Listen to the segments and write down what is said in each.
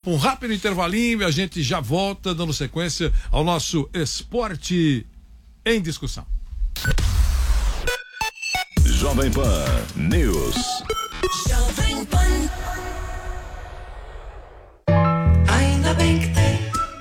Um rápido intervalinho e a gente já volta dando sequência ao nosso Esporte em Discussão. Jovem Pan News. Jovem Pan. Ainda bem que tem.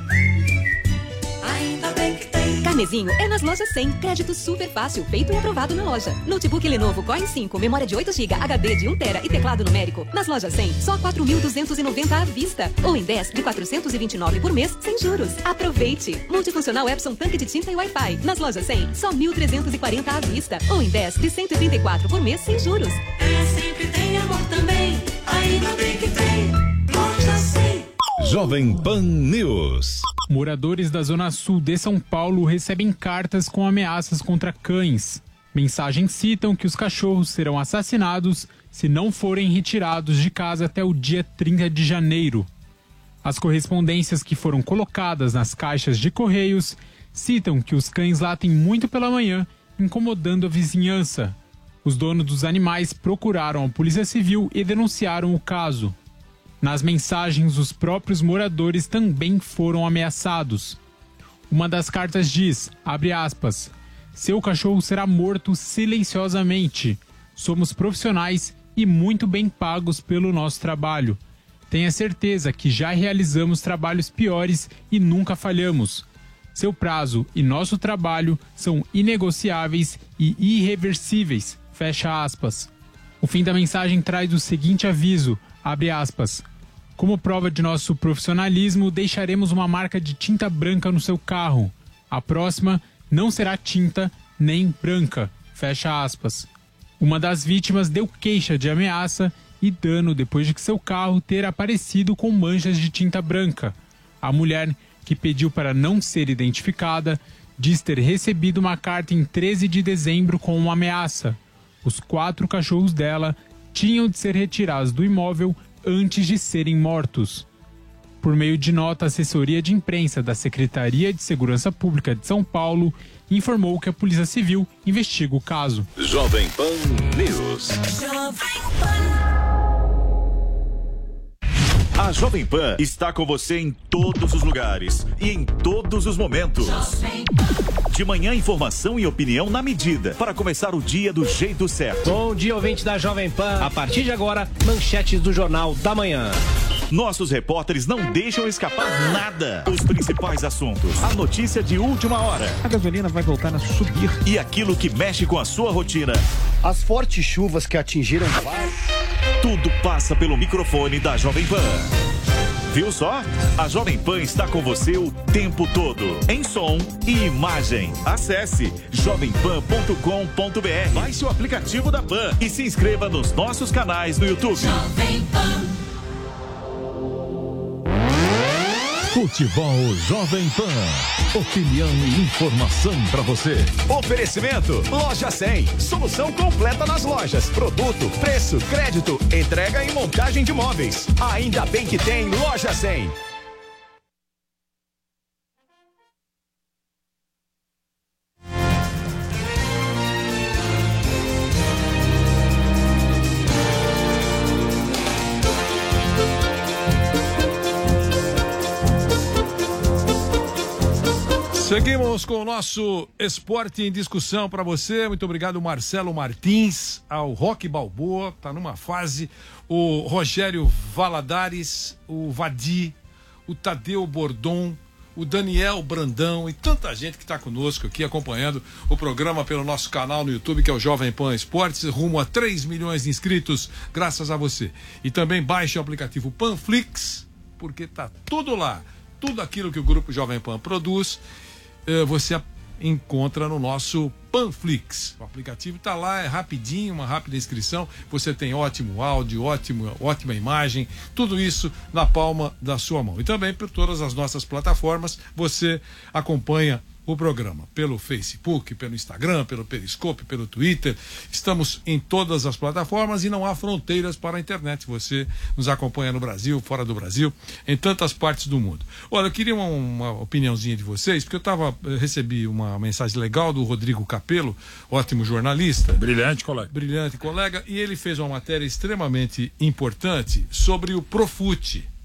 Ainda bem que tem. Carnezinho é nas lojas 100. Crédito super fácil, feito e aprovado na loja. Notebook Lenovo Core 5, memória de 8 GB, HD de 1 TB e teclado numérico. Nas lojas 100, só 4.290 à vista. Ou em 10 de 429 por mês, sem juros. Aproveite! Multifuncional Epson tanque de tinta e Wi-Fi. Nas lojas 100, só 1.340 à vista. Ou em 10 de 134 por mês, sem juros. Sempre tem amor também. Ainda bem que tem. Loja 100. Jovem Pan News. Moradores da Zona Sul de São Paulo recebem cartas com ameaças contra cães. Mensagens citam que os cachorros serão assassinados se não forem retirados de casa até o dia 30 de janeiro. As correspondências que foram colocadas nas caixas de correios citam que os cães latem muito pela manhã, incomodando a vizinhança. Os donos dos animais procuraram a Polícia Civil e denunciaram o caso. Nas mensagens, os próprios moradores também foram ameaçados. Uma das cartas diz, abre aspas, seu cachorro será morto silenciosamente. Somos profissionais e muito bem pagos pelo nosso trabalho. Tenha certeza que já realizamos trabalhos piores e nunca falhamos. Seu prazo e nosso trabalho são inegociáveis e irreversíveis. Fecha aspas. O fim da mensagem traz o seguinte aviso, abre aspas. Como prova de nosso profissionalismo, deixaremos uma marca de tinta branca no seu carro. A próxima não será tinta nem branca. Fecha aspas. Uma das vítimas deu queixa de ameaça e dano depois de que seu carro ter aparecido com manchas de tinta branca. A mulher, que pediu para não ser identificada, diz ter recebido uma carta em 13 de dezembro com uma ameaça. Os 4 cachorros dela tinham de ser retirados do imóvel antes de serem mortos. Por meio de nota, a assessoria de imprensa da Secretaria de Segurança Pública de São Paulo informou que a Polícia Civil investiga o caso. Jovem Pan News. Jovem Pan. A Jovem Pan está com você em todos os lugares e em todos os momentos. De manhã, informação e opinião na medida, para começar o dia do jeito certo. Bom dia, ouvinte da Jovem Pan. A partir de agora, manchetes do Jornal da Manhã. Nossos repórteres não deixam escapar nada. Os principais assuntos, a notícia de última hora. A gasolina vai voltar a subir. E aquilo que mexe com a sua rotina. As fortes chuvas que atingiram... Tudo passa pelo microfone da Jovem Pan. Viu só? A Jovem Pan está com você o tempo todo, em som e imagem. Acesse jovempan.com.br, baixe o aplicativo da Pan e se inscreva nos nossos canais no YouTube. Jovem Pan. Futebol Jovem Pan. Opinião e informação para você. Oferecimento Loja 100. Solução completa nas lojas. Produto, preço, crédito, entrega e montagem de móveis. Ainda bem que tem Loja 100. Seguimos com o nosso Esporte em Discussão para você. Muito obrigado, Marcelo Martins, ao Roque Balboa, tá numa fase, o Rogério Valadares, o Vadi, o Tadeu Bordon, o Daniel Brandão e tanta gente que está conosco aqui acompanhando o programa pelo nosso canal no YouTube, que é o Jovem Pan Esportes, rumo a 3 milhões de inscritos, graças a você. E também baixe o aplicativo Panflix, porque tá tudo lá, tudo aquilo que o Grupo Jovem Pan produz, você encontra no nosso Panflix. O aplicativo está lá, é rapidinho, uma rápida inscrição, você tem ótimo áudio, ótima imagem, tudo isso na palma da sua mão. E também por todas as nossas plataformas, você acompanha o programa pelo Facebook, pelo Instagram, pelo Periscope, pelo Twitter. Estamos em todas as plataformas e não há fronteiras para a internet. Você nos acompanha no Brasil, fora do Brasil, em tantas partes do mundo. Olha, eu queria uma opiniãozinha de vocês, porque recebi uma mensagem legal do Rodrigo Capello, ótimo jornalista. Brilhante colega. Brilhante colega, e ele fez uma matéria extremamente importante sobre o Profute.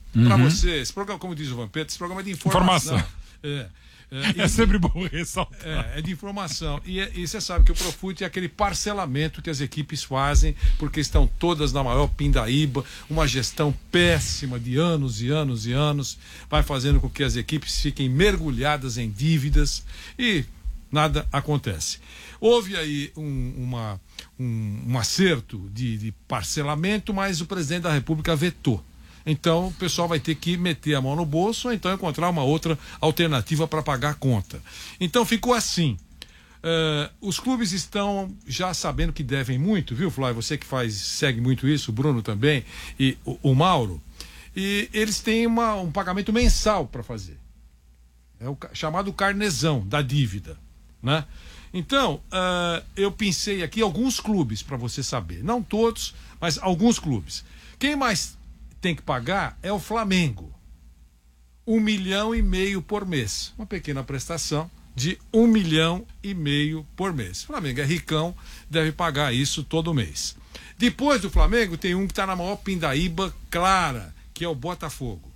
para você, esse programa, como diz o Vampeta, esse programa é de informação. É sempre bom ressaltar. É de informação. E você sabe que o Profut é aquele parcelamento que as equipes fazem, porque estão todas na maior pindaíba, uma gestão péssima de anos e anos e anos, vai fazendo com que as equipes fiquem mergulhadas em dívidas e nada acontece. Houve aí um acerto de parcelamento, mas o presidente da República vetou. Então o pessoal vai ter que meter a mão no bolso ou então encontrar uma outra alternativa para pagar a conta. Então ficou assim. Os clubes estão já sabendo que devem muito, viu, Flávio? Você que segue muito isso, o Bruno também e o Mauro. E eles têm um pagamento mensal para fazer. É o chamado carnezão da dívida, né? Então, eu pensei aqui alguns clubes para você saber. Não todos, mas alguns clubes. Quem mais tem que pagar é o Flamengo. 1,5 milhão por mês. Uma pequena prestação de 1,5 milhão por mês. O Flamengo é ricão, deve pagar isso todo mês. Depois do Flamengo tem um que está na maior pindaíba clara, que é o Botafogo.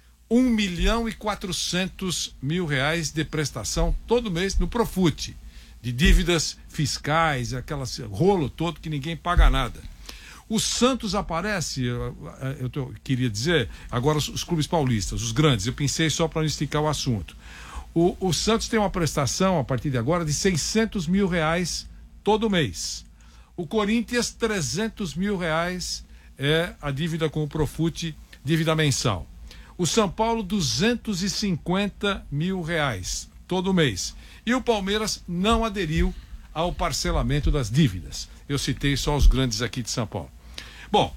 1,4 milhão de prestação todo mês no Profut, de dívidas fiscais, aquelas rolo todo que ninguém paga nada. O Santos aparece, queria dizer, agora os clubes paulistas, os grandes, eu pensei só para não esticar o assunto. O Santos tem uma prestação, a partir de agora, de R$600 mil todo mês. O Corinthians, R$300 mil é a dívida com o Profut, dívida mensal. O São Paulo, R$250 mil todo mês. E o Palmeiras não aderiu ao parcelamento das dívidas. Eu citei só os grandes aqui de São Paulo. Bom,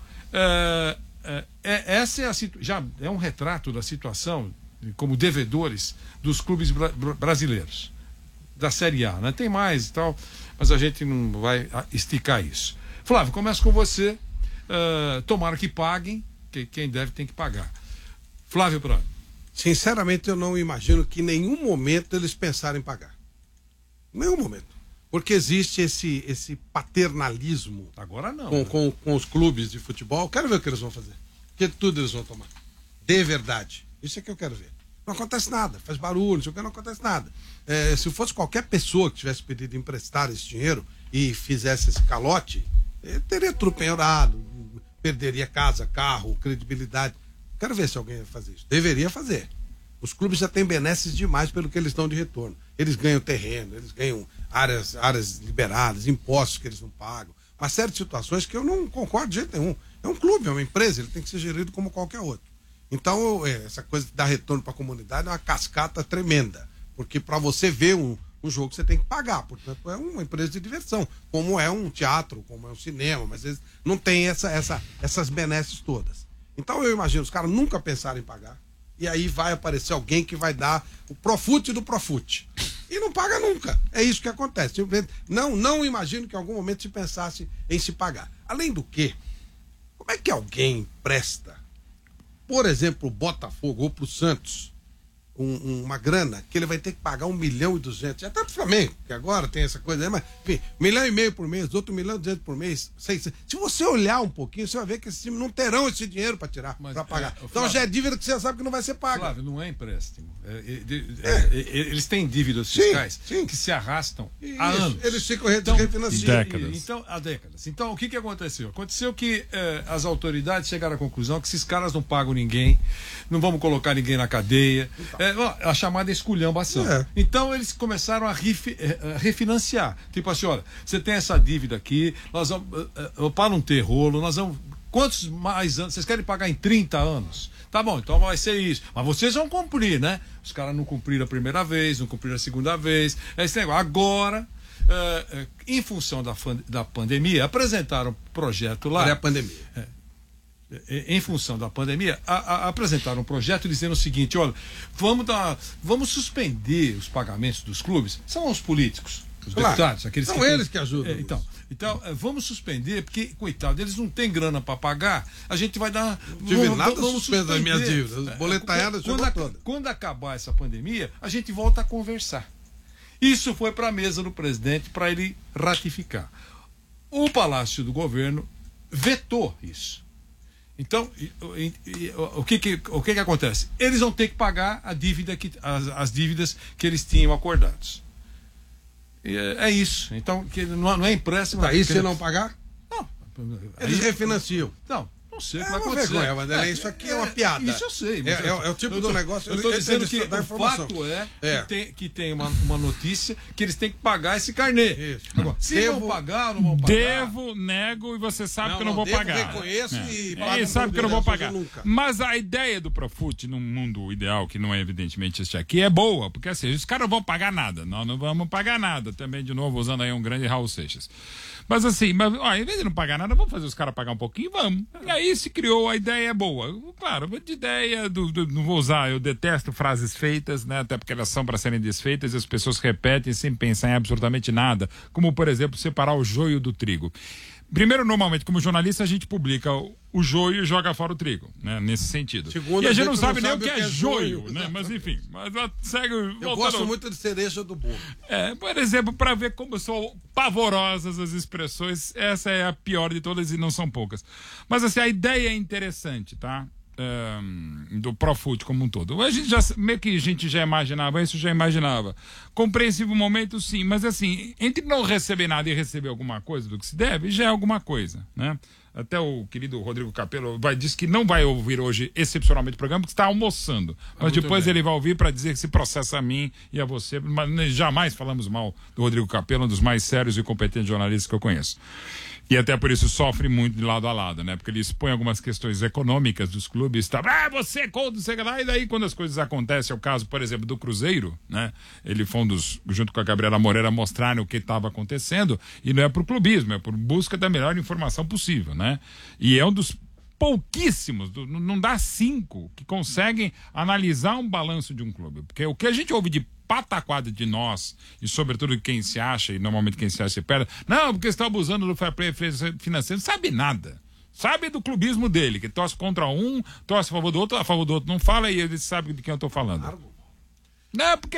essa é já é um retrato da situação como devedores dos clubes brasileiros, da Série A, né? Tem mais e tal, mas a gente não vai esticar isso. Flávio, começo com você. Tomara que paguem, que quem deve tem que pagar. Flávio Prado. Sinceramente, eu não imagino que em nenhum momento eles pensarem em pagar. Em nenhum momento. Porque existe esse paternalismo. Agora não. Com os clubes de futebol. Quero ver o que eles vão fazer. Que tudo eles vão tomar. De verdade. Isso é que eu quero ver. Não acontece nada. Faz barulho, não acontece nada. Se fosse qualquer pessoa que tivesse pedido emprestar esse dinheiro e fizesse esse calote, teria tudo penhorado, perderia casa, carro, credibilidade. Quero ver se alguém vai fazer isso. Deveria fazer. Os clubes já têm benesses demais pelo que eles dão de retorno. Eles ganham terreno, eles ganham áreas liberadas, impostos que eles não pagam. Uma série de situações que eu não concordo de jeito nenhum. É um clube, é uma empresa, ele tem que ser gerido como qualquer outro. Então, essa coisa de dar retorno para a comunidade é uma cascata tremenda. Porque para você ver um jogo você tem que pagar. Portanto, é uma empresa de diversão, como é um teatro, como é um cinema, mas eles não tem essas benesses todas. Então eu imagino, os caras nunca pensaram em pagar. E aí vai aparecer alguém que vai dar o Profut do Profut. E não paga nunca. É isso que acontece. Não imagino que em algum momento se pensasse em se pagar. Além do que, como é que alguém empresta, por exemplo, o Botafogo ou pro Santos, uma grana que ele vai ter que pagar 1,2 milhão? Já tá pro Flamengo, que agora tem essa coisa aí, mas enfim, 1,5 milhão por mês, outro 1,2 milhão por mês, 600. Se você olhar um pouquinho, você vai ver que esses times não terão esse dinheiro para tirar, para pagar. Então Flávio, já é dívida que você sabe que não vai ser paga. Flávio, não é empréstimo. Eles têm dívidas fiscais que se arrastam há anos. Eles ficam refinanciando. Há décadas. Então, o que aconteceu? Aconteceu que as autoridades chegaram à conclusão que esses caras não pagam ninguém, não vamos colocar ninguém na cadeia. A chamada esculhambação. Então eles começaram a refinanciar. Tipo assim, olha, você tem essa dívida aqui, nós vamos, para não ter rolo, nós vamos. Quantos mais anos? Vocês querem pagar em 30 anos? Tá bom, então vai ser isso. Mas vocês vão cumprir, né? Os caras não cumpriram a primeira vez, não cumpriram a segunda vez. Esse negócio. Agora, em função da pandemia, apresentaram um projeto lá. Era a pandemia. Em função da pandemia, apresentaram um projeto dizendo o seguinte: olha, vamos suspender os pagamentos dos clubes. São os políticos, os deputados, aqueles são eles que ajudam. Então, vamos suspender, porque, coitado, eles não têm grana para pagar, a gente vai dar. Vamos suspender as minhas dívidas, boletaiadas, quando acabar essa pandemia, a gente volta a conversar. Isso foi para a mesa do presidente para ele ratificar. O Palácio do Governo vetou isso. Então, o que acontece? Eles vão ter que pagar a dívida as dívidas que eles tinham acordados. É isso. Então, que não é empréstimo. Tá, e se não pagar? Não. Eles refinanciam. Não sei o que vai acontecer. Vergonha, Vanderlei, isso aqui é uma piada. Isso eu sei. É o tipo do negócio. Eu estou dizendo que o fato que tem uma notícia que eles têm que pagar esse carnê. Agora, se vão pagar ou não vão pagar. Devo, nego e você sabe que eu não vou pagar. Reconheço e pago. E sabe que eu não vou pagar. Mas a ideia do Profut, num mundo ideal, que não é evidentemente este aqui, é boa. Porque assim, os caras não vão pagar nada. Nós não vamos pagar nada. Também, de novo, usando aí um grande Raul Seixas. Mas assim, em vez de não pagar nada, vamos fazer os caras pagar um pouquinho, vamos. E aí se criou, a ideia boa. Claro, de ideia, não vou usar, eu detesto frases feitas, né? Até porque elas são para serem desfeitas e as pessoas repetem sem pensar em absolutamente nada. Como, por exemplo, separar o joio do trigo. Primeiro, normalmente, como jornalista, a gente publica o joio e joga fora o trigo, né? Nesse sentido. Segundo, e a gente não sabe nem o que é joio, né? Mas enfim, segue. Eu gosto muito de cereja do bolo. Por exemplo, para ver como são pavorosas as expressões, essa é a pior de todas e não são poucas. Mas assim, a ideia é interessante, tá? Do Profut como um todo. Meio que a gente já imaginava, isso já imaginava. Compreensível momento, sim, mas assim, entre não receber nada e receber alguma coisa do que se deve, já é alguma coisa, né? Até o querido Rodrigo Capello disse que não vai ouvir hoje excepcionalmente o programa porque está almoçando. Mas depois ele vai ouvir para dizer que se processa a mim e a você. Mas jamais falamos mal do Rodrigo Capello, um dos mais sérios e competentes jornalistas que eu conheço. E até por isso sofre muito de lado a lado, né? Porque ele expõe algumas questões econômicas dos clubes, você é contra, você lá, e daí quando as coisas acontecem, é o caso, por exemplo, do Cruzeiro, né? Ele foi junto com a Gabriela Moreira, mostrarem o que estava acontecendo, e não é por clubismo, é por busca da melhor informação possível, né? E é um dos pouquíssimos, não dá 5, que conseguem analisar um balanço de um clube. Porque o que a gente ouve de pataquada de nós, e sobretudo de quem se acha, e normalmente quem se acha se perde, não, porque está abusando do fair play financeiro, não sabe nada. Sabe do clubismo dele, que torce contra um, torce a favor do outro, não fala e ele sabe de quem eu estou falando. Não, porque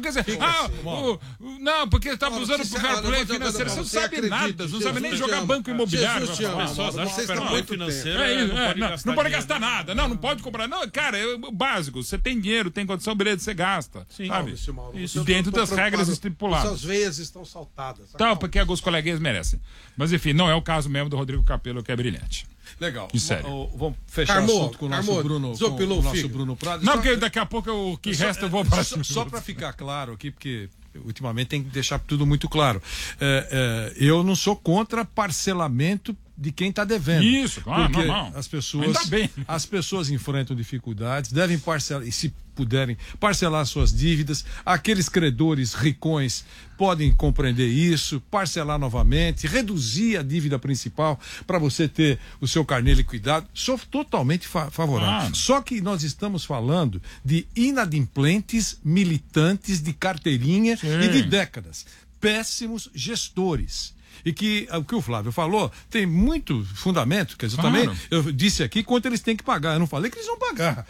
está abusando do fair play financeiro. Você não sabe nada, você não sabe nem jogar banco imobiliário. Vocês estão muito financeiro. Não pode gastar nada. Não pode comprar. Não, cara, é o básico. Você tem dinheiro, tem condição, beleza, você gasta. Sim, sabe? Isso dentro das regras estipuladas. Suas veias estão saltadas. Então, porque alguns coleguinhas merecem. Mas enfim, não é o caso mesmo do Rodrigo Capello, que é brilhante. Legal. Vamos fechar o assunto com o nosso Bruno Prado. Não, porque daqui a pouco o que resta eu vou para só para ficar claro aqui, porque ultimamente tem que deixar tudo muito claro. Eu não sou contra parcelamento de quem está devendo. Isso, claro, porque normal. As pessoas enfrentam dificuldades, devem parcelar, e se puderem, parcelar suas dívidas. Aqueles credores ricões podem compreender isso, parcelar novamente, reduzir a dívida principal para você ter o seu carnê liquidado. Sou totalmente favorável. Só que nós estamos falando de inadimplentes, militantes de carteirinha e de décadas. Péssimos gestores. E que o que o Flávio falou tem muito fundamento, quer dizer, também eu disse aqui quanto eles têm que pagar. Eu não falei que eles vão pagar.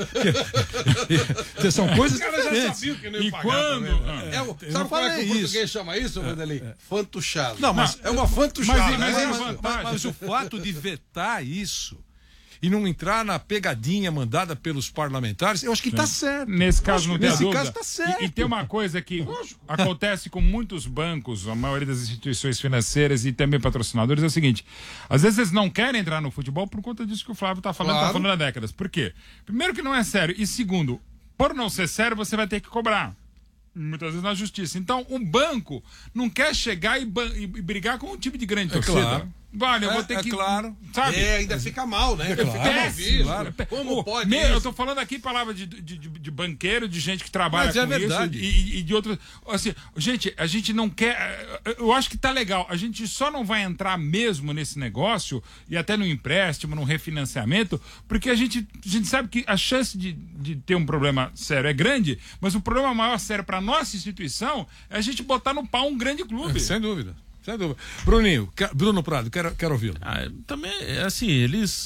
Porque são coisas diferentes. Já sabiam que não iam pagar. Quando? Sabe qual é que o português chama isso, Vanderlei? Fantuchado. Não, mas é uma fantuchada. Mas o fato de vetar isso e não entrar na pegadinha mandada pelos parlamentares, eu acho que está certo. Nesse caso não tem dúvida. Nesse caso está certo. E tem uma coisa que acontece com muitos bancos, a maioria das instituições financeiras e também patrocinadores, é o seguinte, às vezes eles não querem entrar no futebol por conta disso que o Flávio está falando, está falando há décadas. Por quê? Primeiro que não é sério, e segundo, por não ser sério, você vai ter que cobrar. Muitas vezes na justiça. Então, o banco não quer chegar e brigar com um time de grande torcida. Claro. Vale, eu vou ter que. Claro. Sabe? Ainda fica mal, né? Claro. Como pode? Eu tô falando aqui palavra de banqueiro, de gente que trabalha com verdade. Isso e de outros. Assim, gente, a gente não quer. Eu acho que tá legal. A gente só não vai entrar mesmo nesse negócio e até no empréstimo, no refinanciamento, porque a gente sabe que a chance de ter um problema sério é grande, mas o problema maior sério para nossa instituição é a gente botar no pau um grande clube. Sem dúvida. Bruninho, Bruno Prado, quero ouvi-lo. Também, assim, eles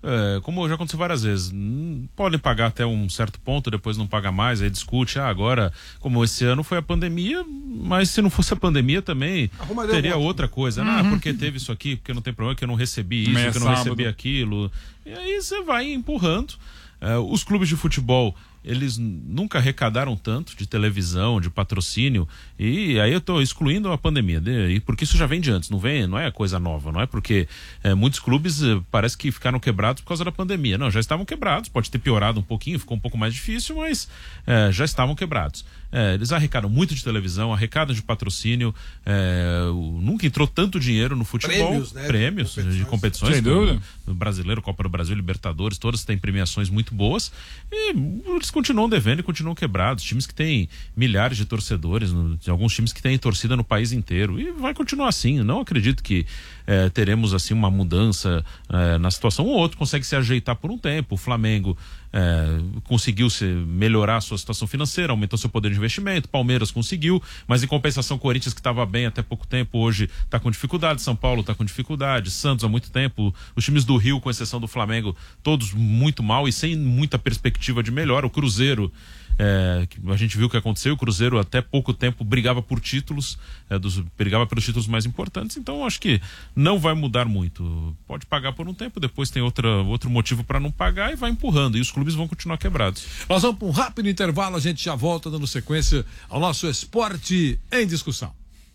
como já aconteceu várias vezes, podem pagar até um certo ponto, depois não paga mais, aí discute, agora, como esse ano foi a pandemia, mas se não fosse a pandemia também teria outra coisa, porque teve isso aqui, porque não tem problema, que eu não recebi isso, que eu não recebi aquilo, e aí você vai empurrando. Os clubes de futebol, eles nunca arrecadaram tanto de televisão, de patrocínio, e aí eu estou excluindo a pandemia, porque isso já vem de antes, não é coisa nova, não é porque muitos clubes parece que ficaram quebrados por causa da pandemia, não, já estavam quebrados, pode ter piorado um pouquinho, ficou um pouco mais difícil, mas já estavam quebrados. Eles arrecadam muito de televisão, arrecadam de patrocínio, nunca entrou tanto dinheiro no futebol, prêmios de competições, sem dúvida. Brasileiro, Copa do Brasil, Libertadores, todas têm premiações muito boas, e eles continuam devendo e continuam quebrados, times que têm milhares de torcedores, alguns times que têm torcida no país inteiro, e vai continuar assim. Não acredito que teremos assim uma mudança na situação. Um ou outro consegue se ajeitar por um tempo. O Flamengo conseguiu melhorar a sua situação financeira, aumentou seu poder de investimento, Palmeiras conseguiu, mas em compensação, Corinthians, que estava bem até pouco tempo, hoje está com dificuldade, São Paulo está com dificuldade, Santos há muito tempo, os times do Rio, com exceção do Flamengo, todos muito mal e sem muita perspectiva de melhora. O Cruzeiro, a gente viu o que aconteceu, o Cruzeiro até pouco tempo brigava por títulos, brigava pelos títulos mais importantes, então acho que não vai mudar muito. Pode pagar por um tempo, depois tem outro motivo para não pagar e vai empurrando, e os clubes vão continuar quebrados. Nós vamos para um rápido intervalo, a gente já volta dando sequência ao nosso Esporte em Discussão.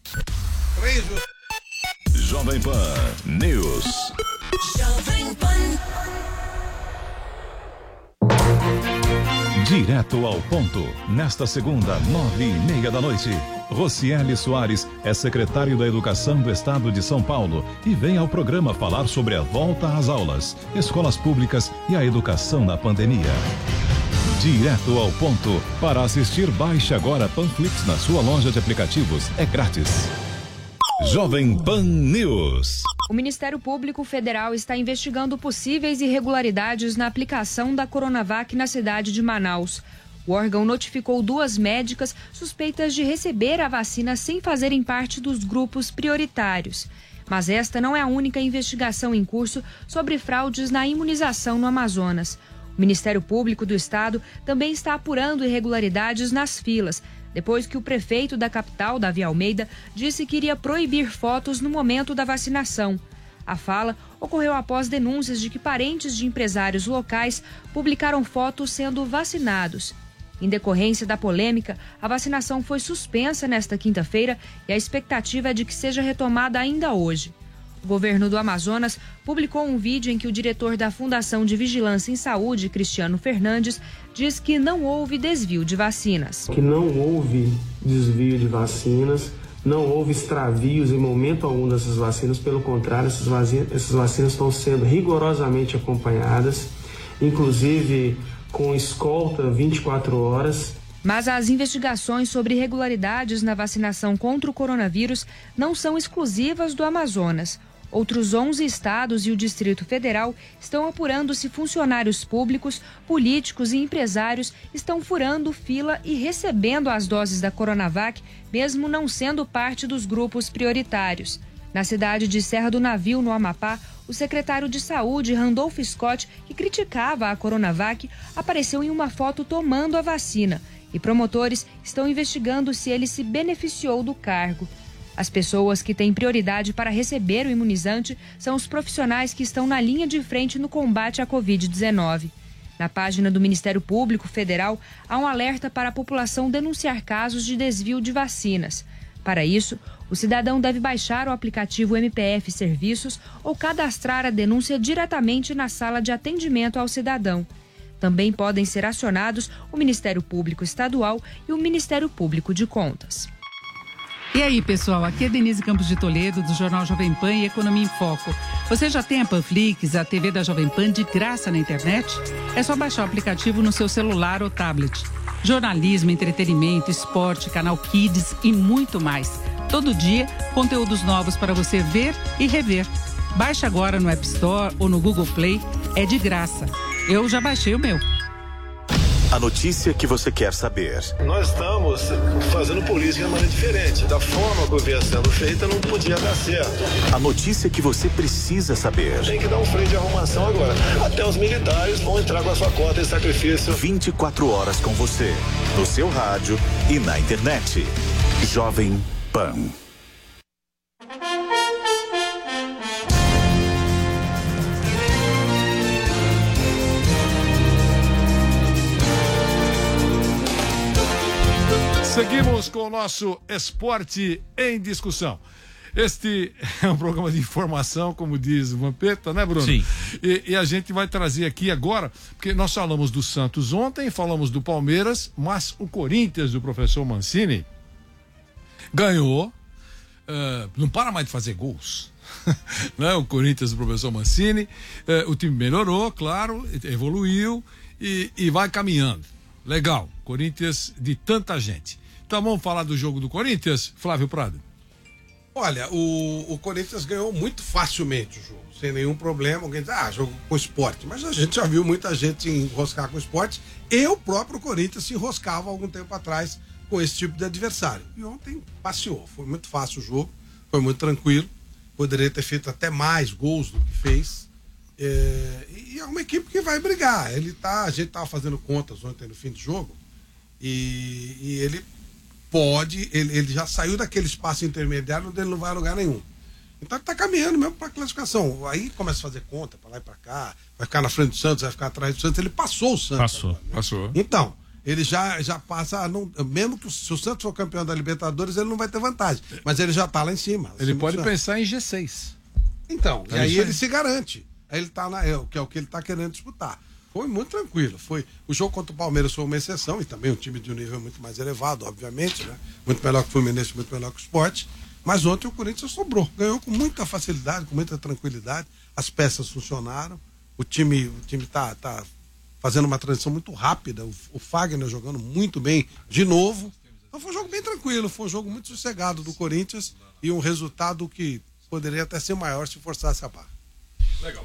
Jovem Pan News. Jovem Pan. Direto ao ponto. Nesta segunda, 9:30 da noite. Rocieli Soares é secretário da Educação do Estado de São Paulo e vem ao programa falar sobre a volta às aulas, escolas públicas e a educação na pandemia. Direto ao ponto. Para assistir, baixe agora Panflix na sua loja de aplicativos. É grátis. Jovem Pan News. O Ministério Público Federal está investigando possíveis irregularidades na aplicação da Coronavac na cidade de Manaus. O órgão notificou 2 médicas suspeitas de receber a vacina sem fazerem parte dos grupos prioritários. Mas esta não é a única investigação em curso sobre fraudes na imunização no Amazonas. O Ministério Público do Estado também está apurando irregularidades nas filas, depois que o prefeito da capital, Davi Almeida, disse que iria proibir fotos no momento da vacinação. A fala ocorreu após denúncias de que parentes de empresários locais publicaram fotos sendo vacinados. Em decorrência da polêmica, a vacinação foi suspensa nesta quinta-feira e a expectativa é de que seja retomada ainda hoje. O governo do Amazonas publicou um vídeo em que o diretor da Fundação de Vigilância em Saúde, Cristiano Fernandes, diz que não houve desvio de vacinas. Que não houve desvio de vacinas, não houve extravios em momento algum dessas vacinas, pelo contrário, essas vacinas estão sendo rigorosamente acompanhadas, inclusive com escolta 24 horas. Mas as investigações sobre irregularidades na vacinação contra o coronavírus não são exclusivas do Amazonas. Outros 11 estados e o Distrito Federal estão apurando se funcionários públicos, políticos e empresários estão furando fila e recebendo as doses da Coronavac, mesmo não sendo parte dos grupos prioritários. Na cidade de Serra do Navio, no Amapá, o secretário de Saúde, Randolfo Scott, que criticava a Coronavac, apareceu em uma foto tomando a vacina, e promotores estão investigando se ele se beneficiou do cargo. As pessoas que têm prioridade para receber o imunizante são os profissionais que estão na linha de frente no combate à Covid-19. Na página do Ministério Público Federal, há um alerta para a população denunciar casos de desvio de vacinas. Para isso, o cidadão deve baixar o aplicativo MPF Serviços ou cadastrar a denúncia diretamente na sala de atendimento ao cidadão. Também podem ser acionados o Ministério Público Estadual e o Ministério Público de Contas. E aí, pessoal, aqui é Denise Campos de Toledo, do Jornal Jovem Pan e Economia em Foco. Você já tem a Panflix, a TV da Jovem Pan de graça na internet? É só baixar o aplicativo no seu celular ou tablet. Jornalismo, entretenimento, esporte, canal Kids e muito mais. Todo dia, conteúdos novos para você ver e rever. Baixe agora no App Store ou no Google Play, é de graça. Eu já baixei o meu. A notícia que você quer saber. Nós estamos fazendo política de maneira diferente. Da forma que vinha sendo feita, não podia dar certo. A notícia que você precisa saber. Tem que dar um freio de arrumação agora. Até os militares vão entrar com a sua cota de sacrifício. 24 horas com você, no seu rádio e na internet. Jovem Pan. Seguimos com o nosso Esporte em Discussão. Este é um programa de informação, como diz o Vampeta, né, Bruno? Sim. E a gente vai trazer aqui agora, porque nós falamos do Santos ontem, falamos do Palmeiras, mas o Corinthians do professor Mancini ganhou, não para mais de fazer gols. Né? O Corinthians do professor Mancini, o time melhorou, claro, evoluiu e vai caminhando. Legal, Corinthians de tanta gente. Então vamos falar do jogo do Corinthians, Flávio Prado. Olha, o Corinthians ganhou muito facilmente o jogo, sem nenhum problema. Alguém diz, jogo com o Sport. Mas a gente já viu muita gente enroscar com o Sport. E o próprio Corinthians se enroscava algum tempo atrás com esse tipo de adversário. E ontem passeou, foi muito fácil o jogo, foi muito tranquilo. Poderia ter feito até mais gols do que fez. E é uma equipe que vai brigar. A gente estava fazendo contas ontem no fim do jogo e ele ele já saiu daquele espaço intermediário onde ele não vai a lugar nenhum. Então ele está caminhando mesmo para a classificação. Aí começa a fazer conta para lá e para cá, vai ficar na frente do Santos, vai ficar atrás do Santos. Ele passou o Santos. Passou. Então, ele já passa, mesmo que se o Santos for campeão da Libertadores, ele não vai ter vantagem. Mas ele já está lá em cima. Ele pode pensar em G6. Então, e aí ele se garante. Aí ele está que é o que ele está querendo disputar. Foi muito tranquilo. O jogo contra o Palmeiras foi uma exceção, e também um time de um nível muito mais elevado, obviamente, né? Muito melhor que o Fluminense, muito melhor que o Sport. Mas ontem o Corinthians sobrou. Ganhou com muita facilidade, com muita tranquilidade. As peças funcionaram. O time tá fazendo uma transição muito rápida. O Fagner jogando muito bem de novo. Então foi um jogo bem tranquilo, foi um jogo muito sossegado do Corinthians e um resultado que poderia até ser maior se forçasse a barra. Legal.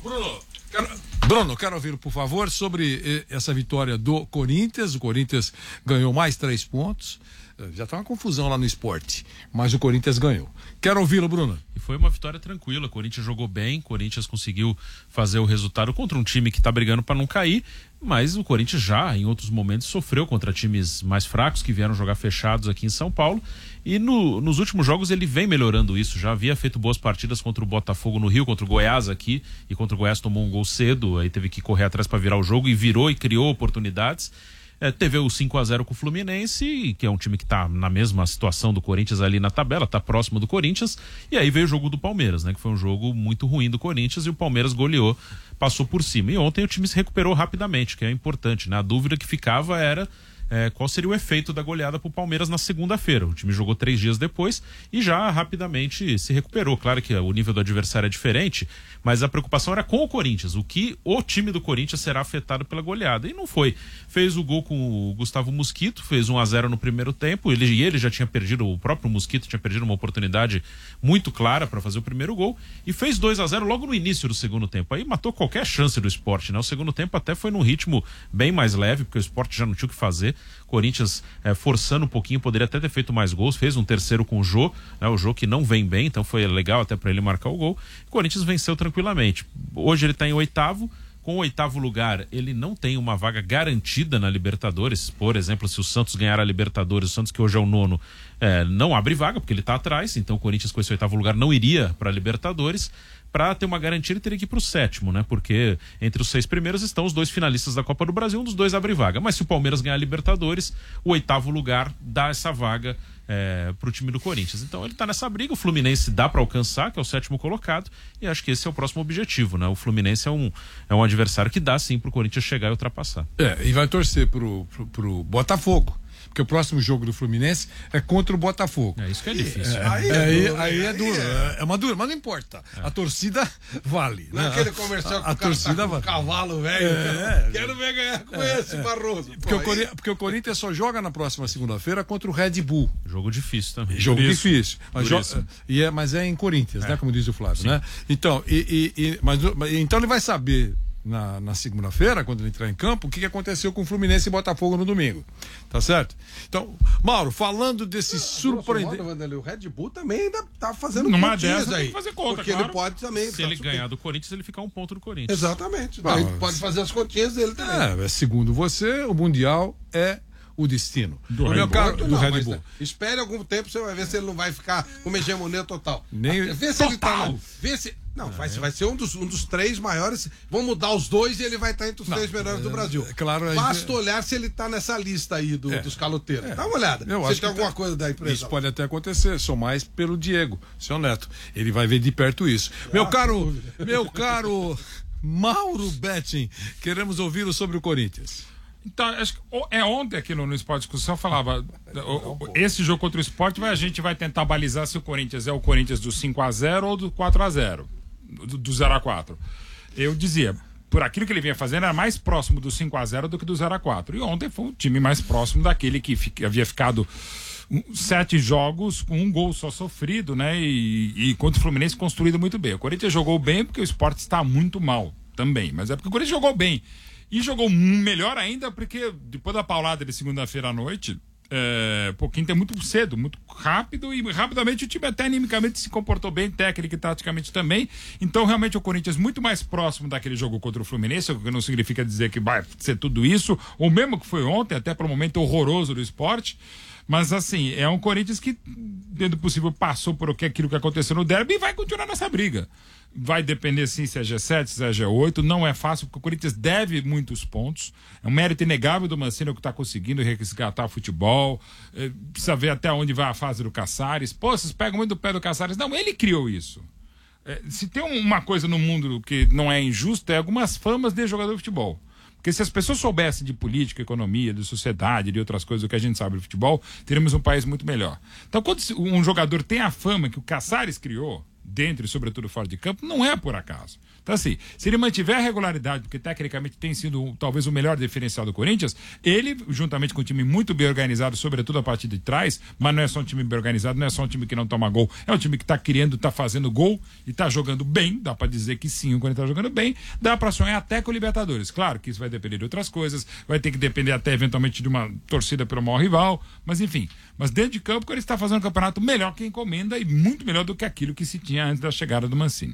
Bruno, quero ouvi-lo, por favor, sobre essa vitória do Corinthians. O Corinthians ganhou mais 3 pontos. Já tá uma confusão lá no esporte, mas o Corinthians ganhou. Quero ouvi-lo, Bruno. E foi uma vitória tranquila. O Corinthians jogou bem, o Corinthians conseguiu fazer o resultado contra um time que tá brigando para não cair, mas o Corinthians já, em outros momentos, sofreu contra times mais fracos que vieram jogar fechados aqui em São Paulo. E nos últimos jogos ele vem melhorando isso. Já havia feito boas partidas contra o Botafogo no Rio, contra o Goiás aqui, e contra o Goiás tomou um gol cedo, aí teve que correr atrás para virar o jogo e virou e criou oportunidades. Teve o 5-0 com o Fluminense, que é um time que está na mesma situação do Corinthians ali na tabela, está próximo do Corinthians, e aí veio o jogo do Palmeiras, né, que foi um jogo muito ruim do Corinthians, e o Palmeiras goleou, passou por cima. E ontem o time se recuperou rapidamente, que é importante, né? A dúvida que ficava era qual seria o efeito da goleada para o Palmeiras na segunda-feira. O time jogou 3 dias depois e já rapidamente se recuperou. Claro que o nível do adversário é diferente, mas a preocupação era com o Corinthians, o time do Corinthians será afetado pela goleada, e não foi. Fez o gol com o Gustavo Mosquito, fez 1-0 no primeiro tempo, ele já tinha perdido, o próprio Mosquito tinha perdido uma oportunidade muito clara para fazer o primeiro gol, e fez 2-0 logo no início do segundo tempo. Aí matou qualquer chance do Sport, né? O segundo tempo até foi num ritmo bem mais leve, porque o Sport já não tinha o que fazer. Corinthians forçando um pouquinho, poderia até ter feito mais gols, fez um terceiro com o Jô, né? O Jô que não vem bem, então foi legal até para ele marcar o gol. O Corinthians venceu tranquilamente. Hoje ele está em 8º. Com o 8º lugar, ele não tem uma vaga garantida na Libertadores. Por exemplo, se o Santos ganhar a Libertadores, o Santos, que hoje é o 9º, não abre vaga, porque ele está atrás. Então o Corinthians, com esse 8º lugar, não iria para a Libertadores. Para ter uma garantia, ele teria que ir para o 7º, né? Porque entre os 6 primeiros estão os 2 finalistas da Copa do Brasil, um dos 2 abre vaga. Mas se o Palmeiras ganhar a Libertadores, o 8º lugar dá essa vaga para o time do Corinthians. Então ele está nessa briga. O Fluminense dá para alcançar, que é o 7º colocado, e acho que esse é o próximo objetivo, né? O Fluminense é um adversário que dá sim para o Corinthians chegar e ultrapassar. E vai torcer pro Botafogo, porque o próximo jogo do Fluminense é contra o Botafogo. Isso que é difícil. Aí é duro. É uma dura, mas não importa. A torcida vale. Não é aquele comercial que a torcida tá vale. Cavalo velho. Quero ver ganhar com esse Barroso. Porque o Corinthians só joga na próxima segunda-feira contra o Red Bull. Jogo difícil também. Jogo difícil. Mas é em Corinthians, né? Como diz o Flávio, né? Então, então ele vai saber na segunda-feira, quando ele entrar em campo, o que aconteceu com o Fluminense e Botafogo no domingo. Tá certo? Então, Mauro, falando desse surpreendente... O Red Bull também ainda tá fazendo numa continhas dessa aí. tem que fazer conta, porque claro. ele pode também... Se ele ganhar do Corinthians, ele fica 1 ponto do Corinthians. Exatamente. Então, ele pode fazer as continhas dele também. Segundo você, o Mundial é o destino. Do Red Bull. Espere algum tempo, você vai ver se ele não vai ficar com uma hegemonia total. Nem Vê se ele tá... Vê se... Não, vai ser um dos 3 maiores. Vão mudar os 2 e ele vai estar entre os 3 melhores do Brasil. Claro, basta olhar se ele está nessa lista aí dos caloteiros. Dá uma olhada. Se tem alguma coisa da empresa. Isso pode até acontecer, sou mais pelo Diego, seu neto. Ele vai ver de perto isso. Meu caro Mauro Betting, queremos ouvi-lo sobre o Corinthians. Então, acho que ontem aqui no Esporte Discussão eu falava, esse jogo contra o Sport a gente vai tentar balizar se o Corinthians é o Corinthians do 5-0 ou do 4-0, do 0-4. Eu dizia, por aquilo que ele vinha fazendo, era mais próximo do 5-0 do que do 0-4. E ontem foi um time mais próximo daquele que havia ficado 7 jogos com 1 gol só sofrido, né? E contra o Fluminense construído muito bem. O Corinthians jogou bem porque o Sport está muito mal também, mas é porque o Corinthians jogou bem. E jogou melhor ainda porque depois da paulada de segunda-feira à noite, pouquinho é muito cedo, muito rápido, e rapidamente o time até animicamente se comportou bem, técnica e taticamente também. Então realmente o Corinthians muito mais próximo daquele jogo contra o Fluminense, o que não significa dizer que vai ser tudo isso, ou mesmo que foi ontem, até pelo momento horroroso do Sport. Mas assim, é um Corinthians que, dentro do possível, passou por aquilo que aconteceu no derby e vai continuar nessa briga. Vai depender sim se é G7, se é G8, não é fácil, porque o Corinthians deve muitos pontos. É um mérito inegável do Mancini que está conseguindo resgatar futebol. Precisa ver até onde vai a fase do Caçares. Pô, vocês pegam muito do pé do Caçares. Não, ele criou isso. Se tem uma coisa no mundo que não é injusta, é algumas famas de jogador de futebol. Porque se as pessoas soubessem de política, economia, de sociedade, de outras coisas do que a gente sabe do futebol, teríamos um país muito melhor. Então, quando um jogador tem a fama que o Caçares criou, dentro e sobretudo fora de campo, não é por acaso. Então assim, se ele mantiver a regularidade, porque tecnicamente tem sido talvez o melhor diferencial do Corinthians, ele, juntamente com um time muito bem organizado, sobretudo a partir de trás, mas não é só um time bem organizado, não é só um time que não toma gol, é um time que está criando, está fazendo gol e está jogando bem, dá para dizer que sim, o Corinthians está jogando bem, dá para sonhar até com o Libertadores. Claro que isso vai depender de outras coisas, vai ter que depender até eventualmente de uma torcida pelo maior rival, mas enfim. Mas dentro de campo, ele está fazendo um campeonato melhor que a encomenda e muito melhor do que aquilo que se tinha antes da chegada do Mancini.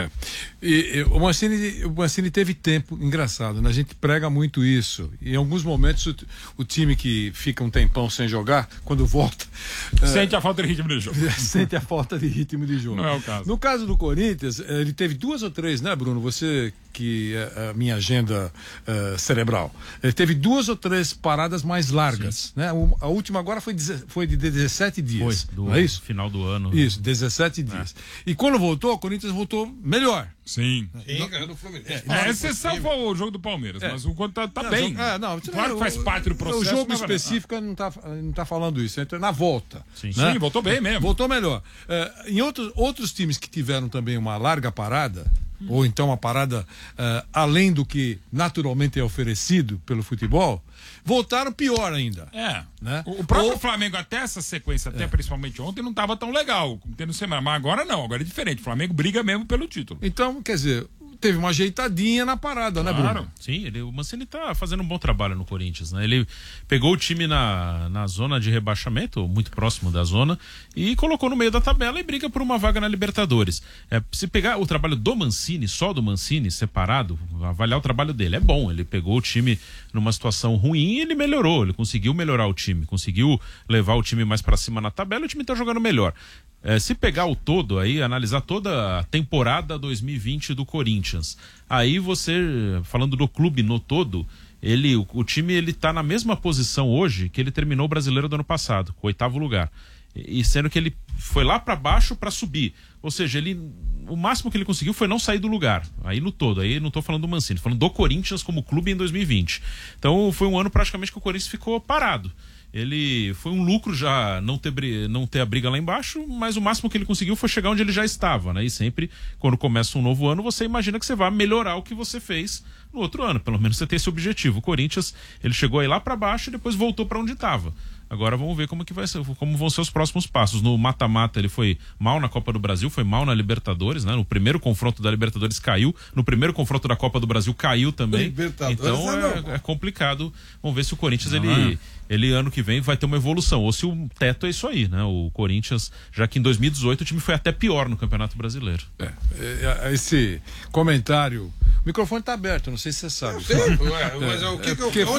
O Mancini teve tempo, engraçado, né? A gente prega muito isso. Em alguns momentos o time que fica um tempão sem jogar, quando volta... Sente a falta de ritmo de jogo. Sente a falta de ritmo de jogo. Não é o caso. No caso do Corinthians, ele teve 2 ou 3, né, Bruno? Você que é a minha agenda cerebral. Ele teve 2 ou 3 paradas mais largas, né? A última agora foi de 17 dias. Não é isso? Final do ano. Isso, 17 dias. E quando voltou, o Corinthians voltou melhor. Sim. Ganhou do Fluminense. A exceção foi o jogo do Palmeiras, mas o Corinthians tá bem. Claro que faz parte do processo. O jogo específico não tá falando isso, entra na volta. Sim, né? Sim, voltou bem mesmo. Voltou melhor. Em outros times que tiveram também uma larga parada, ou então uma parada além do que naturalmente é oferecido pelo futebol, voltaram pior ainda. Né? O próprio Flamengo, até essa sequência, até principalmente ontem, não estava tão legal, tendo semana. Mas agora não, agora é diferente. O Flamengo briga mesmo pelo título. Então, quer dizer, teve uma ajeitadinha na parada, né, Bruno? Sim, o Mancini tá fazendo um bom trabalho no Corinthians, né? Ele pegou o time na zona de rebaixamento, muito próximo da zona, e colocou no meio da tabela e briga por uma vaga na Libertadores. Se pegar o trabalho do Mancini, só do Mancini, separado, avaliar o trabalho dele, é bom. Ele pegou o time numa situação ruim e ele melhorou, ele conseguiu melhorar o time, conseguiu levar o time mais para cima na tabela e o time tá jogando melhor. Se pegar o todo aí, analisar toda a temporada 2020 do Corinthians, aí você, falando do clube no todo, o time ele tá na mesma posição hoje que ele terminou o Brasileiro do ano passado, com o 8º lugar. E sendo que ele foi lá para baixo para subir. Ou seja, o máximo que ele conseguiu foi não sair do lugar. Aí no todo, aí não tô falando do Mancini, tô falando do Corinthians como clube em 2020. Então foi um ano praticamente que o Corinthians ficou parado. Ele foi um lucro já não ter a briga lá embaixo, mas o máximo que ele conseguiu foi chegar onde ele já estava, né? E sempre, quando começa um novo ano, você imagina que você vai melhorar o que você fez no outro ano. Pelo menos você tem esse objetivo. O Corinthians, ele chegou aí lá para baixo e depois voltou para onde estava. Agora vamos ver como vão ser os próximos passos. No mata-mata ele foi mal na Copa do Brasil, foi mal na Libertadores, né? No primeiro confronto da Libertadores caiu, no primeiro confronto da Copa do Brasil caiu também. Então é complicado. Vamos ver se o Corinthians ele ano que vem vai ter uma evolução, ou se o teto é isso aí, né? O Corinthians, já que em 2018 o time foi até pior no Campeonato Brasileiro. Esse comentário, o microfone está aberto, não sei se você sabe. Mas o que eu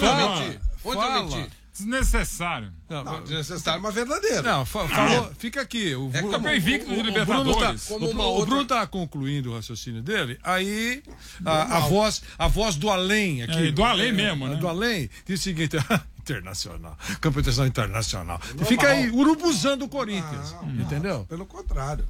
menti? Desnecessário. Não, desnecessário, mas verdadeiro. Não, falou, fica aqui. Também invicto do Libertadores. O Bruno tá concluindo o raciocínio dele, aí a voz do além aqui. Do além mesmo, né? Do além, diz o seguinte, internacional, competição internacional. Fica aí urubuzando o Corinthians, entendeu? Pelo contrário.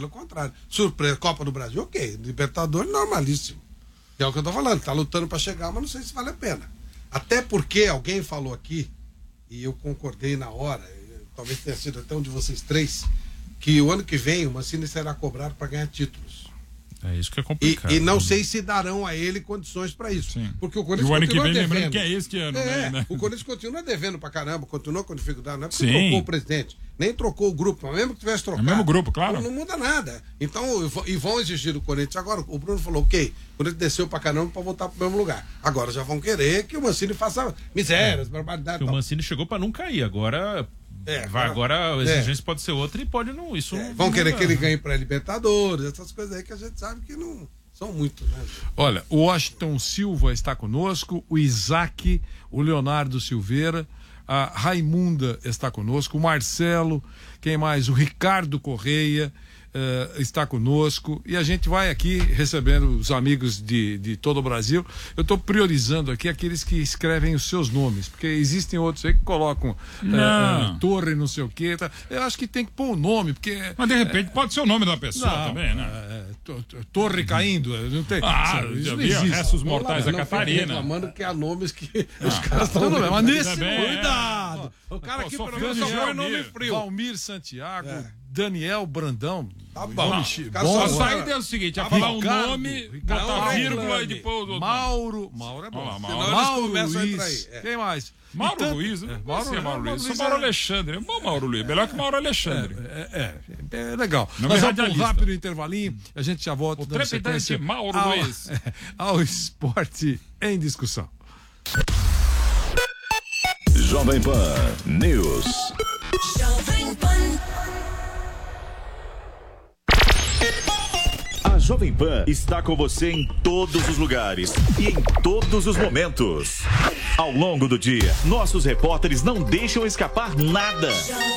Surpresa, Copa do Brasil, ok. Libertadores, normalíssimo. É o que eu tô falando, tá lutando pra chegar, mas não sei se vale a pena. Até porque alguém falou aqui, e eu concordei na hora, talvez tenha sido até um de vocês três, que o ano que vem o Mancini será cobrado para ganhar títulos. É isso que é complicado. E não sei se darão a ele condições para isso. Sim. Porque o Corinthians continua devendo. E o ano que vem, lembrando que é este ano, né? O Corinthians continua devendo pra caramba, continua com dificuldade. Não é porque trocou o presidente, nem trocou o grupo, mas mesmo que tivesse trocado. É o mesmo grupo, claro. Não muda nada. Então, e vão exigir do Corinthians. Agora, o Bruno falou, ok, o Corinthians desceu pra caramba pra voltar pro mesmo lugar. Agora já vão querer que o Mancini faça misérias, barbaridades. O Mancini chegou pra não cair, agora... Agora a exigência pode ser outra e pode não. Isso vão querer que ele ganhe pra Libertadores, essas coisas aí que a gente sabe que não são muitos, né? Olha, o Washington Silva está conosco, o Isaac, o Leonardo Silveira, a Raimunda está conosco, o Marcelo, quem mais? O Ricardo Correia está conosco, e a gente vai aqui recebendo os amigos de todo o Brasil. Eu estou priorizando aqui aqueles que escrevem os seus nomes, porque existem outros aí que colocam torre não sei o que, tá? Eu acho que tem que pôr o nome, porque... Mas de repente pode ser o nome da pessoa também, né? Torre caindo, não tem... Isso não existe. Restos mortais da Catarina. Reclamando que há nomes que os caras estão... Mas nesse cuidado! O cara aqui pelo menos só foi nome frio. Valmir Santiago, Daniel Brandão. Tá bom. A saída é o seguinte, a falar um nome, botar vírgula e depois o outro. Mauro é bom. Mauro Luiz. Quem mais? Mauro Luiz, né? Mauro Luiz. Mauro Alexandre. É bom Mauro Luiz. Melhor que Mauro Alexandre. É legal. Nós vamos um rápido intervalinho. A gente já volta. O trepidante Mauro Luiz. Ao esporte em discussão. Jovem Pan News. Jovem Pan. A Jovem Pan está com você em todos os lugares e em todos os momentos. Ao longo do dia, nossos repórteres não deixam escapar nada.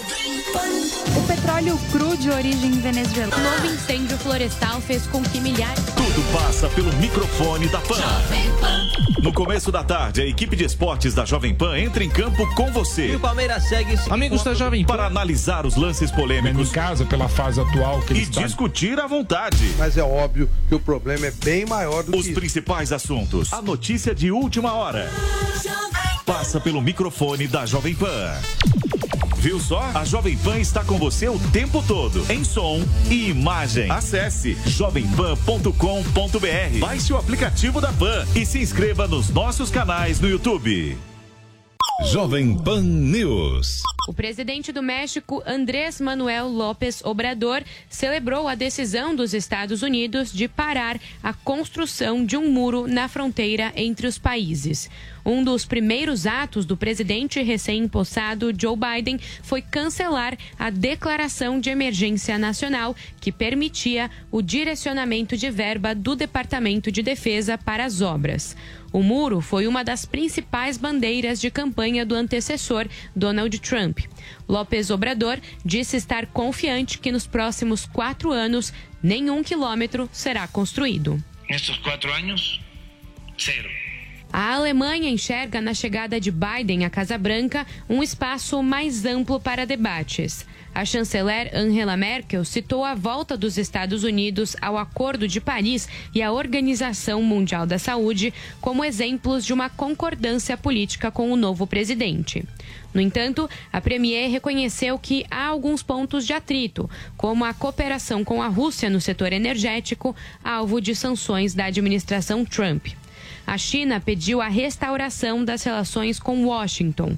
O petróleo cru de origem venezuelana. O novo incêndio florestal fez com que milhares... Tudo passa pelo microfone da Pan. No começo da tarde, a equipe de esportes da Jovem Pan entra em campo com você. E o Palmeiras segue... Amigos da Jovem Pan. Para analisar os lances polêmicos. Em casa, pela fase atual que e discutir à vontade. Mas é óbvio que o problema é bem maior do que os principais assuntos. A notícia de última hora. Passa pelo microfone da Jovem Pan. Viu só? A Jovem Pan está com você o tempo todo, em som e imagem. Acesse jovempan.com.br. Baixe o aplicativo da Pan e se inscreva nos nossos canais no YouTube. Jovem Pan News. O presidente do México, Andrés Manuel López Obrador, celebrou a decisão dos Estados Unidos de parar a construção de um muro na fronteira entre os países. Um dos primeiros atos do presidente recém-impossado Joe Biden foi cancelar a declaração de emergência nacional que permitia o direcionamento de verba do Departamento de Defesa para as obras. O muro foi uma das principais bandeiras de campanha do antecessor, Donald Trump. López Obrador disse estar confiante que nos próximos 4 anos, nenhum quilômetro será construído. Nestes 4 anos, 0. A Alemanha enxerga na chegada de Biden à Casa Branca um espaço mais amplo para debates. A chanceler Angela Merkel citou a volta dos Estados Unidos ao Acordo de Paris e à Organização Mundial da Saúde como exemplos de uma concordância política com o novo presidente. No entanto, a premier reconheceu que há alguns pontos de atrito, como a cooperação com a Rússia no setor energético, alvo de sanções da administração Trump. A China pediu a restauração das relações com Washington.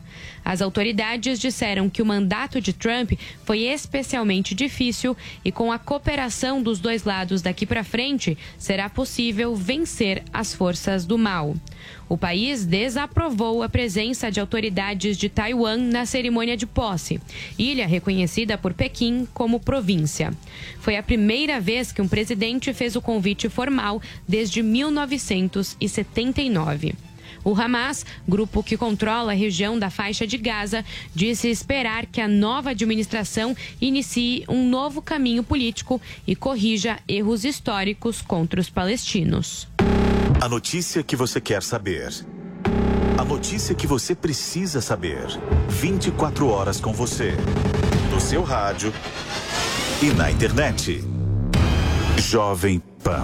As autoridades disseram que o mandato de Trump foi especialmente difícil e com a cooperação dos dois lados daqui para frente, será possível vencer as forças do mal. O país desaprovou a presença de autoridades de Taiwan na cerimônia de posse, ilha reconhecida por Pequim como província. Foi a primeira vez que um presidente fez o convite formal desde 1979. O Hamas, grupo que controla a região da faixa de Gaza, disse esperar que a nova administração inicie um novo caminho político e corrija erros históricos contra os palestinos. A notícia que você quer saber. A notícia que você precisa saber. 24 horas com você. No seu rádio e na internet. Jovem Pan.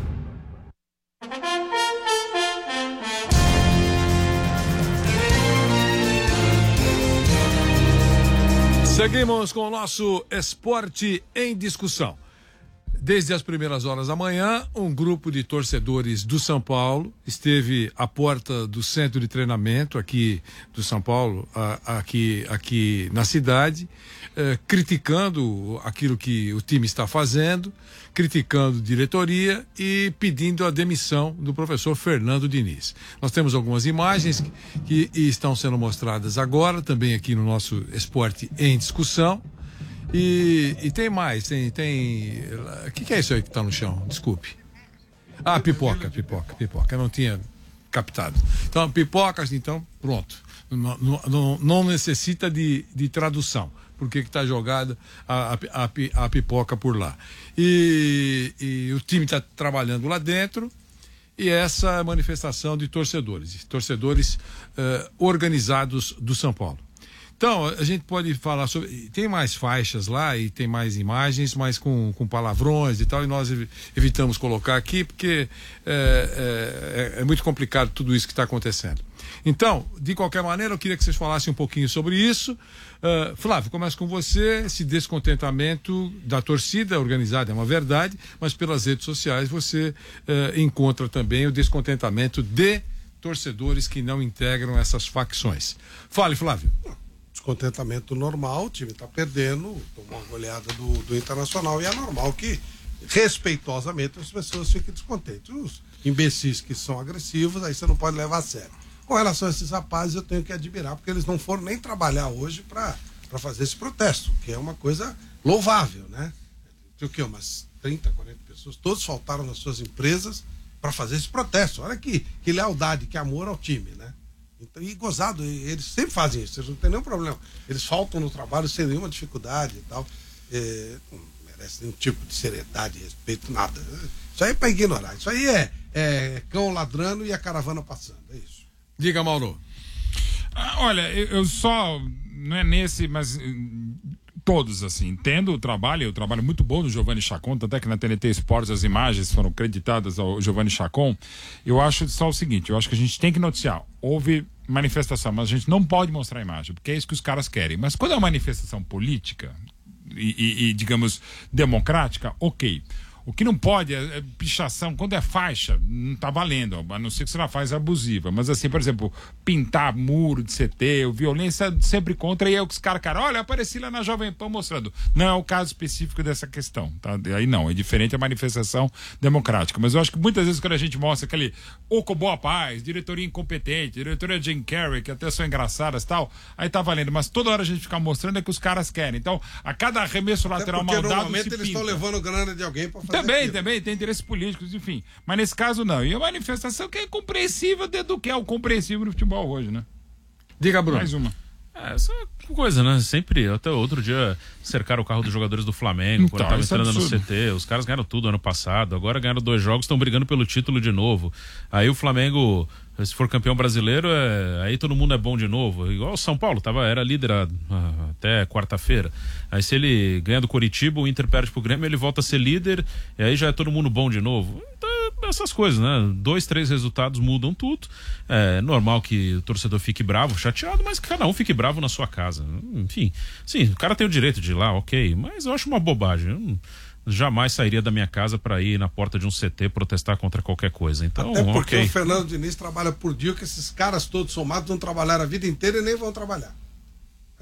Seguimos com o nosso Esporte em Discussão. Desde as primeiras horas da manhã, um grupo de torcedores do São Paulo esteve à porta do centro de treinamento aqui do São Paulo, aqui na cidade, criticando aquilo que o time está fazendo, criticando diretoria e pedindo a demissão do professor Fernando Diniz. Nós temos algumas imagens que estão sendo mostradas agora, também aqui no nosso Esporte em Discussão. E tem mais, tem... O que é isso aí que está no chão? Desculpe. Ah, pipoca. Eu não tinha captado. Então, pipocas, então, pronto. Não necessita de tradução. Porque está jogada a pipoca por lá. E o time está trabalhando lá dentro. E essa manifestação de torcedores organizados do São Paulo. Então, a gente pode falar sobre... Tem mais faixas lá e tem mais imagens, mas com palavrões e tal, e nós evitamos colocar aqui, porque é muito complicado tudo isso que está acontecendo. Então, de qualquer maneira, eu queria que vocês falassem um pouquinho sobre isso. Flávio, começo com você. Esse descontentamento da torcida organizada é uma verdade, mas pelas redes sociais você encontra também o descontentamento de torcedores que não integram essas facções. Fale, Flávio. Descontentamento normal, o time está perdendo, tomou uma goleada do Internacional, e é normal que, respeitosamente, as pessoas fiquem descontentes. Os imbecis que são agressivos, aí você não pode levar a sério. Com relação a esses rapazes, eu tenho que admirar, porque eles não foram nem trabalhar hoje para fazer esse protesto, que é uma coisa louvável, né? Tem o quê? Umas 30, 40 pessoas, todos faltaram nas suas empresas para fazer esse protesto. Olha que lealdade, que amor ao time, né? Então, e gozado, eles sempre fazem isso, eles não tem nenhum problema. Eles faltam no trabalho sem nenhuma dificuldade e tal. Não merece nenhum tipo de seriedade, respeito, nada. Isso aí é para ignorar. Isso aí é cão ladrando e a caravana passando. É isso. Diga, Mauro. Olha, eu só... Não é nesse, mas... Todos, assim, entendo o trabalho muito bom do Giovanni Chacon, até que na TNT Esportes as imagens foram creditadas ao Giovanni Chacon. Eu acho só o seguinte, eu acho que a gente tem que noticiar, houve manifestação, mas a gente não pode mostrar a imagem, porque é isso que os caras querem. Mas quando é uma manifestação política e digamos, democrática, ok. O que não pode é pichação. Quando é faixa, não tá valendo, a não ser que você não faz abusiva. Mas assim, por exemplo, pintar muro de CT, violência sempre contra, e é o que os caras, olha, apareci lá na Jovem Pan mostrando. Não é o caso específico dessa questão, tá? Aí não, é diferente a manifestação democrática. Mas eu acho que muitas vezes quando a gente mostra aquele Oco Boa Paz, diretoria incompetente, diretoria Jim Carrey, que até são engraçadas e tal, aí tá valendo. Mas toda hora a gente fica mostrando é que os caras querem. Então, a cada arremesso lateral mal dado, normalmente eles estão levando grana de alguém pra fazer Também, tem interesses políticos, enfim. Mas nesse caso não. E a manifestação que é compreensível do que é o compreensível no futebol hoje, né? Diga, Bruno. Mais uma. Essa coisa, né? Sempre, até outro dia, cercaram o carro dos jogadores do Flamengo, quando estavam entrando no CT. Os caras ganharam tudo ano passado, agora ganharam 2 jogos, estão brigando pelo título de novo. Aí o Flamengo, se for campeão brasileiro, aí todo mundo é bom de novo. Igual o São Paulo, era líder até quarta-feira. Aí se ele ganha do Coritiba, o Inter perde pro Grêmio, ele volta a ser líder, e aí já é todo mundo bom de novo. Então, essas coisas, né? 2, 3 resultados mudam tudo. É normal que o torcedor fique bravo, chateado, mas que cada um fique bravo na sua casa. Enfim, sim, o cara tem o direito de ir lá, ok, mas eu acho uma bobagem. Eu jamais sairia da minha casa para ir na porta de um CT protestar contra qualquer coisa. Então, até porque o Fernando Diniz trabalha por dia, que esses caras todos somados vão trabalhar a vida inteira e nem vão trabalhar.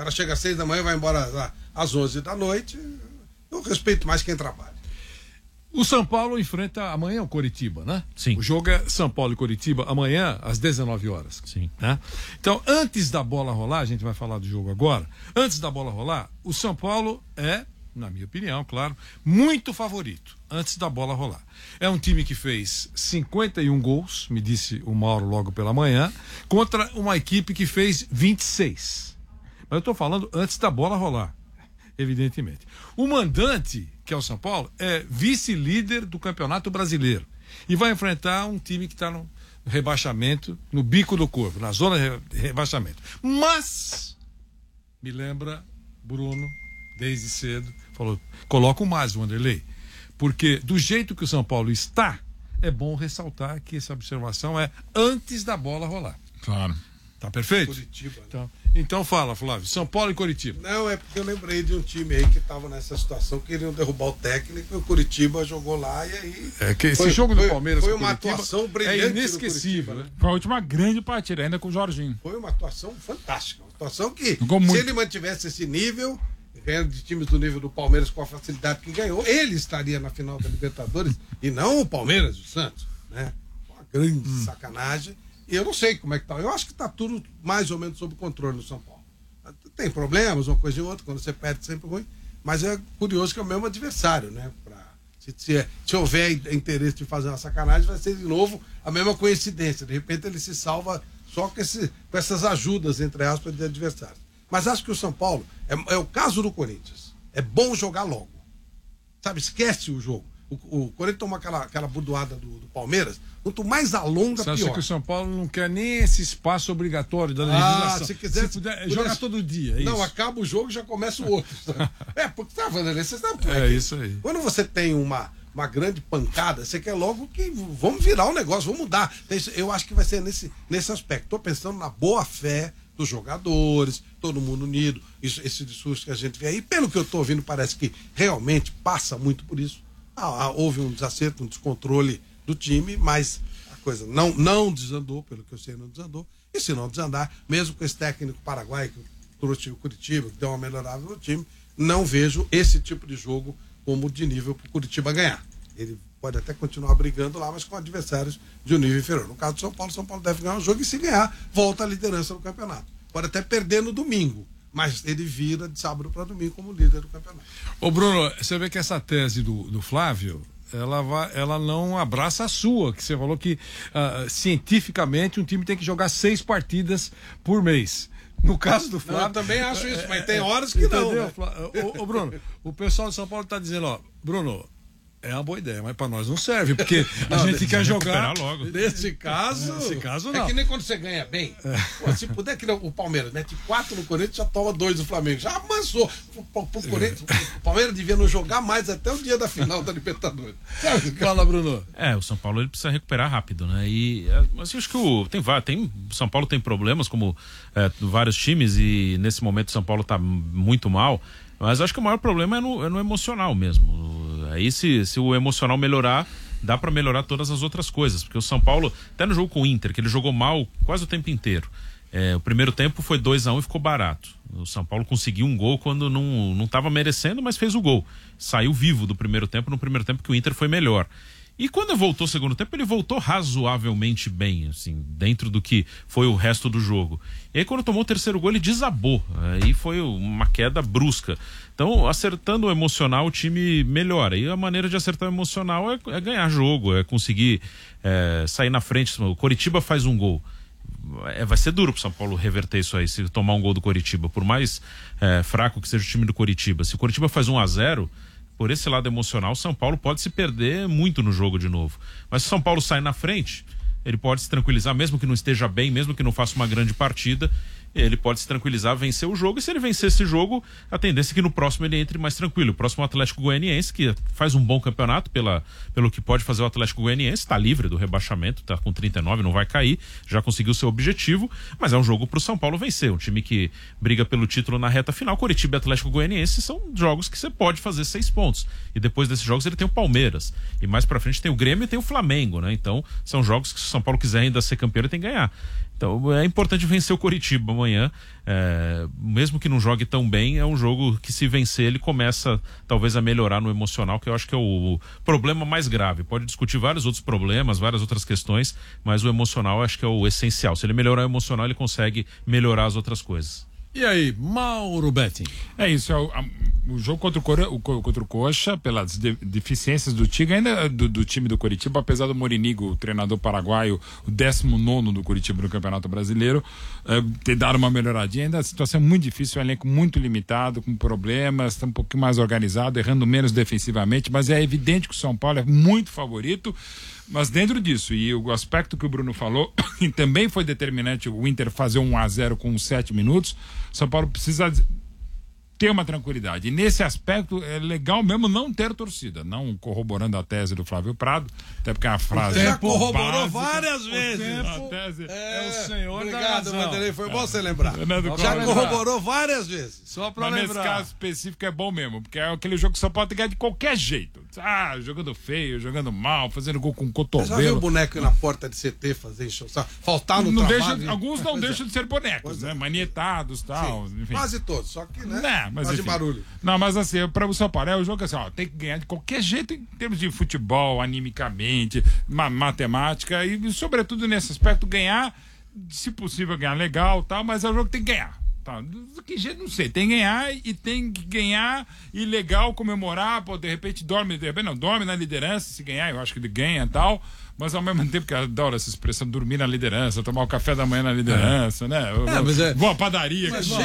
cara chega às 6 da manhã e vai embora às 11 da noite. Eu respeito mais quem trabalha. O São Paulo enfrenta amanhã o Coritiba, né? Sim. O jogo é São Paulo e Coritiba amanhã às 19 horas. Sim. Né? Então, antes da bola rolar, a gente vai falar do jogo agora. Antes da bola rolar, o São Paulo é, na minha opinião, claro, muito favorito antes da bola rolar. É um time que fez 51 gols, me disse o Mauro logo pela manhã, contra uma equipe que fez 26. Mas eu estou falando antes da bola rolar, evidentemente. O mandante, que é o São Paulo, é vice-líder do Campeonato Brasileiro e vai enfrentar um time que está no rebaixamento, no bico do corpo, na zona de rebaixamento. Mas me lembra Bruno, desde cedo, falou, coloca o mais, Wanderlei, porque do jeito que o São Paulo está, é bom ressaltar que essa observação é antes da bola rolar. Claro. Tá perfeito? Curitiba, né? Então fala, Flávio, São Paulo e Coritiba. Não, é porque eu lembrei de um time aí que estava nessa situação, queriam derrubar o técnico, e o Curitiba jogou lá e aí... Esse jogo do Palmeiras foi com uma Curitiba atuação brilhante. É inesquecível, né? Foi a última grande partida, ainda com o Jorginho. Foi uma atuação fantástica, uma atuação que, se ele mantivesse esse nível, ganhando de times do nível do Palmeiras com a facilidade que ganhou, ele estaria na final da Libertadores e não o Palmeiras, o Santos, né? Uma grande sacanagem. E eu não sei como é que tá. Eu acho que tá tudo mais ou menos sob controle no São Paulo. Tem problemas, uma coisa e outra, quando você perde sempre ruim, mas é curioso que é o mesmo adversário, né? Se houver interesse de fazer uma sacanagem, vai ser de novo a mesma coincidência. De repente ele se salva só com essas ajudas, entre aspas, de adversários. Mas acho que o São Paulo é o caso do Corinthians. É bom jogar logo. Sabe, esquece o jogo. O Corinthians tomou aquela burdoada do Palmeiras. Quanto mais alonga, pior. Você acha que o São Paulo não quer nem esse espaço obrigatório da legislação? Se quiser, joga todo dia. É não, isso. Acaba o jogo e já começa o outro. Porque tá falando, você sabe é isso aí. Quando você tem uma grande pancada, você quer logo que vamos virar o negócio, vamos mudar. Eu acho que vai ser nesse aspecto. Estou pensando na boa fé dos jogadores, todo mundo unido. Esse discurso que a gente vê aí, pelo que eu estou ouvindo, parece que realmente passa muito por isso. Houve um desacerto, um descontrole do time, mas a coisa não desandou, pelo que eu sei, não desandou. E se não desandar, mesmo com esse técnico paraguaio que trouxe o Curitiba, que deu uma melhorada no time, não vejo esse tipo de jogo como de nível para o Curitiba ganhar. Ele pode até continuar brigando lá, mas com adversários de um nível inferior. No caso do São Paulo deve ganhar um jogo e, se ganhar, volta à liderança do campeonato. Pode até perder no domingo, mas ele vira de sábado para domingo como líder do campeonato. Ô Bruno, você vê que essa tese do Flávio, ela não abraça a sua, que você falou que cientificamente um time tem que jogar 6 partidas por mês. No caso do Flávio... Eu também acho isso, mas tem horas que não. Né? Ô Bruno, o pessoal de São Paulo está dizendo, Bruno, é uma boa ideia, mas para nós não serve, porque a gente quer jogar logo. Nesse caso não. É que nem quando você ganha bem. Pô, se puder, que o Palmeiras mete 4 no Corinthians, já toma 2 do Flamengo. Já amassou. Pro Corinthians, o Palmeiras devia não jogar mais até o dia da final da Libertadores. Fala, Bruno. O São Paulo ele precisa recuperar rápido, né? Mas eu acho que o São Paulo tem problemas, como vários times, e nesse momento o São Paulo tá muito mal. Mas acho que o maior problema é no emocional mesmo. Aí se o emocional melhorar, dá para melhorar todas as outras coisas. Porque o São Paulo, até no jogo com o Inter, que ele jogou mal quase o tempo inteiro. O primeiro tempo foi 2-1 e ficou barato. O São Paulo conseguiu um gol quando não estava merecendo, mas fez o gol. Saiu vivo do primeiro tempo, no primeiro tempo que o Inter foi melhor. E quando voltou o segundo tempo, ele voltou razoavelmente bem, assim, dentro do que foi o resto do jogo. E aí quando tomou o terceiro gol, ele desabou. Aí foi uma queda brusca. Então, acertando o emocional, o time melhora. E a maneira de acertar o emocional é ganhar jogo, é conseguir sair na frente. O Coritiba faz um gol. Vai ser duro pro São Paulo reverter isso aí, se tomar um gol do Coritiba. Por mais fraco que seja o time do Coritiba. Se o Coritiba faz 1-0... por esse lado emocional, o São Paulo pode se perder muito no jogo de novo. Mas se o São Paulo sai na frente, ele pode se tranquilizar, mesmo que não esteja bem, mesmo que não faça uma grande partida, ele pode se tranquilizar, vencer o jogo, e se ele vencer esse jogo, a tendência é que no próximo ele entre mais tranquilo. O próximo Atlético Goianiense, que faz um bom campeonato pelo que pode fazer o Atlético Goianiense, está livre do rebaixamento, está com 39, não vai cair, já conseguiu seu objetivo, mas é um jogo para o São Paulo vencer, um time que briga pelo título na reta final. Coritiba e Atlético Goianiense são jogos que você pode fazer 6 pontos, e depois desses jogos ele tem o Palmeiras, e mais para frente tem o Grêmio e tem o Flamengo, né? Então são jogos que, se o São Paulo quiser ainda ser campeão, ele tem que ganhar. Então é importante vencer o Coritiba amanhã, mesmo que não jogue tão bem, é um jogo que, se vencer, ele começa talvez a melhorar no emocional, que eu acho que é o problema mais grave. Pode discutir vários outros problemas, várias outras questões, mas o emocional eu acho que é o essencial. Se ele melhorar o emocional, ele consegue melhorar as outras coisas. E aí, Mauro Betting? É isso, o jogo contra o Coxa, pelas deficiências do time, ainda do time do Coritiba, apesar do Morinigo, o treinador paraguaio, o 19º do Coritiba no Campeonato Brasileiro, ter dado uma melhoradinha, ainda a situação é muito difícil, um elenco muito limitado, com problemas, está um pouquinho mais organizado, errando menos defensivamente, mas é evidente que o São Paulo é muito favorito. Mas dentro disso, e o aspecto que o Bruno falou, que também foi determinante, o Inter fazer 1-0 com 7 minutos, São Paulo precisa ter uma tranquilidade. E nesse aspecto é legal mesmo não ter torcida, não corroborando a tese do Flávio Prado, até porque a frase... Já corroborou várias vezes. A tese é o senhor. Obrigado, Vanderlei, foi bom você lembrar. Já Já corroborou várias vezes. Só pra Mas lembrar. nesse caso específico é bom mesmo, porque é aquele jogo que só pode ganhar de qualquer jeito. Jogando feio, jogando mal, fazendo gol com cotovelo. Já viu o boneco na porta de CT fazer show? Faltar no não trabalho? Alguns não deixam de ser bonecos, né? Manietados e tal. Enfim. Quase todos, só que, né? Mas faz de enfim. barulho. Não, mas assim, para o São Paulo é o jogo assim, tem que ganhar de qualquer jeito em termos de futebol, animicamente, matemática e sobretudo nesse aspecto ganhar, se possível ganhar legal, tal, mas é o jogo que tem que ganhar. Tá, do que jeito, não sei, tem que ganhar e tem que ganhar e legal comemorar, pô, de repente dorme na liderança, se ganhar, eu acho que ele ganha e tal, mas ao mesmo tempo que eu adoro essa expressão, dormir na liderança, tomar o café da manhã na liderança, né? Vou à padaria, mas que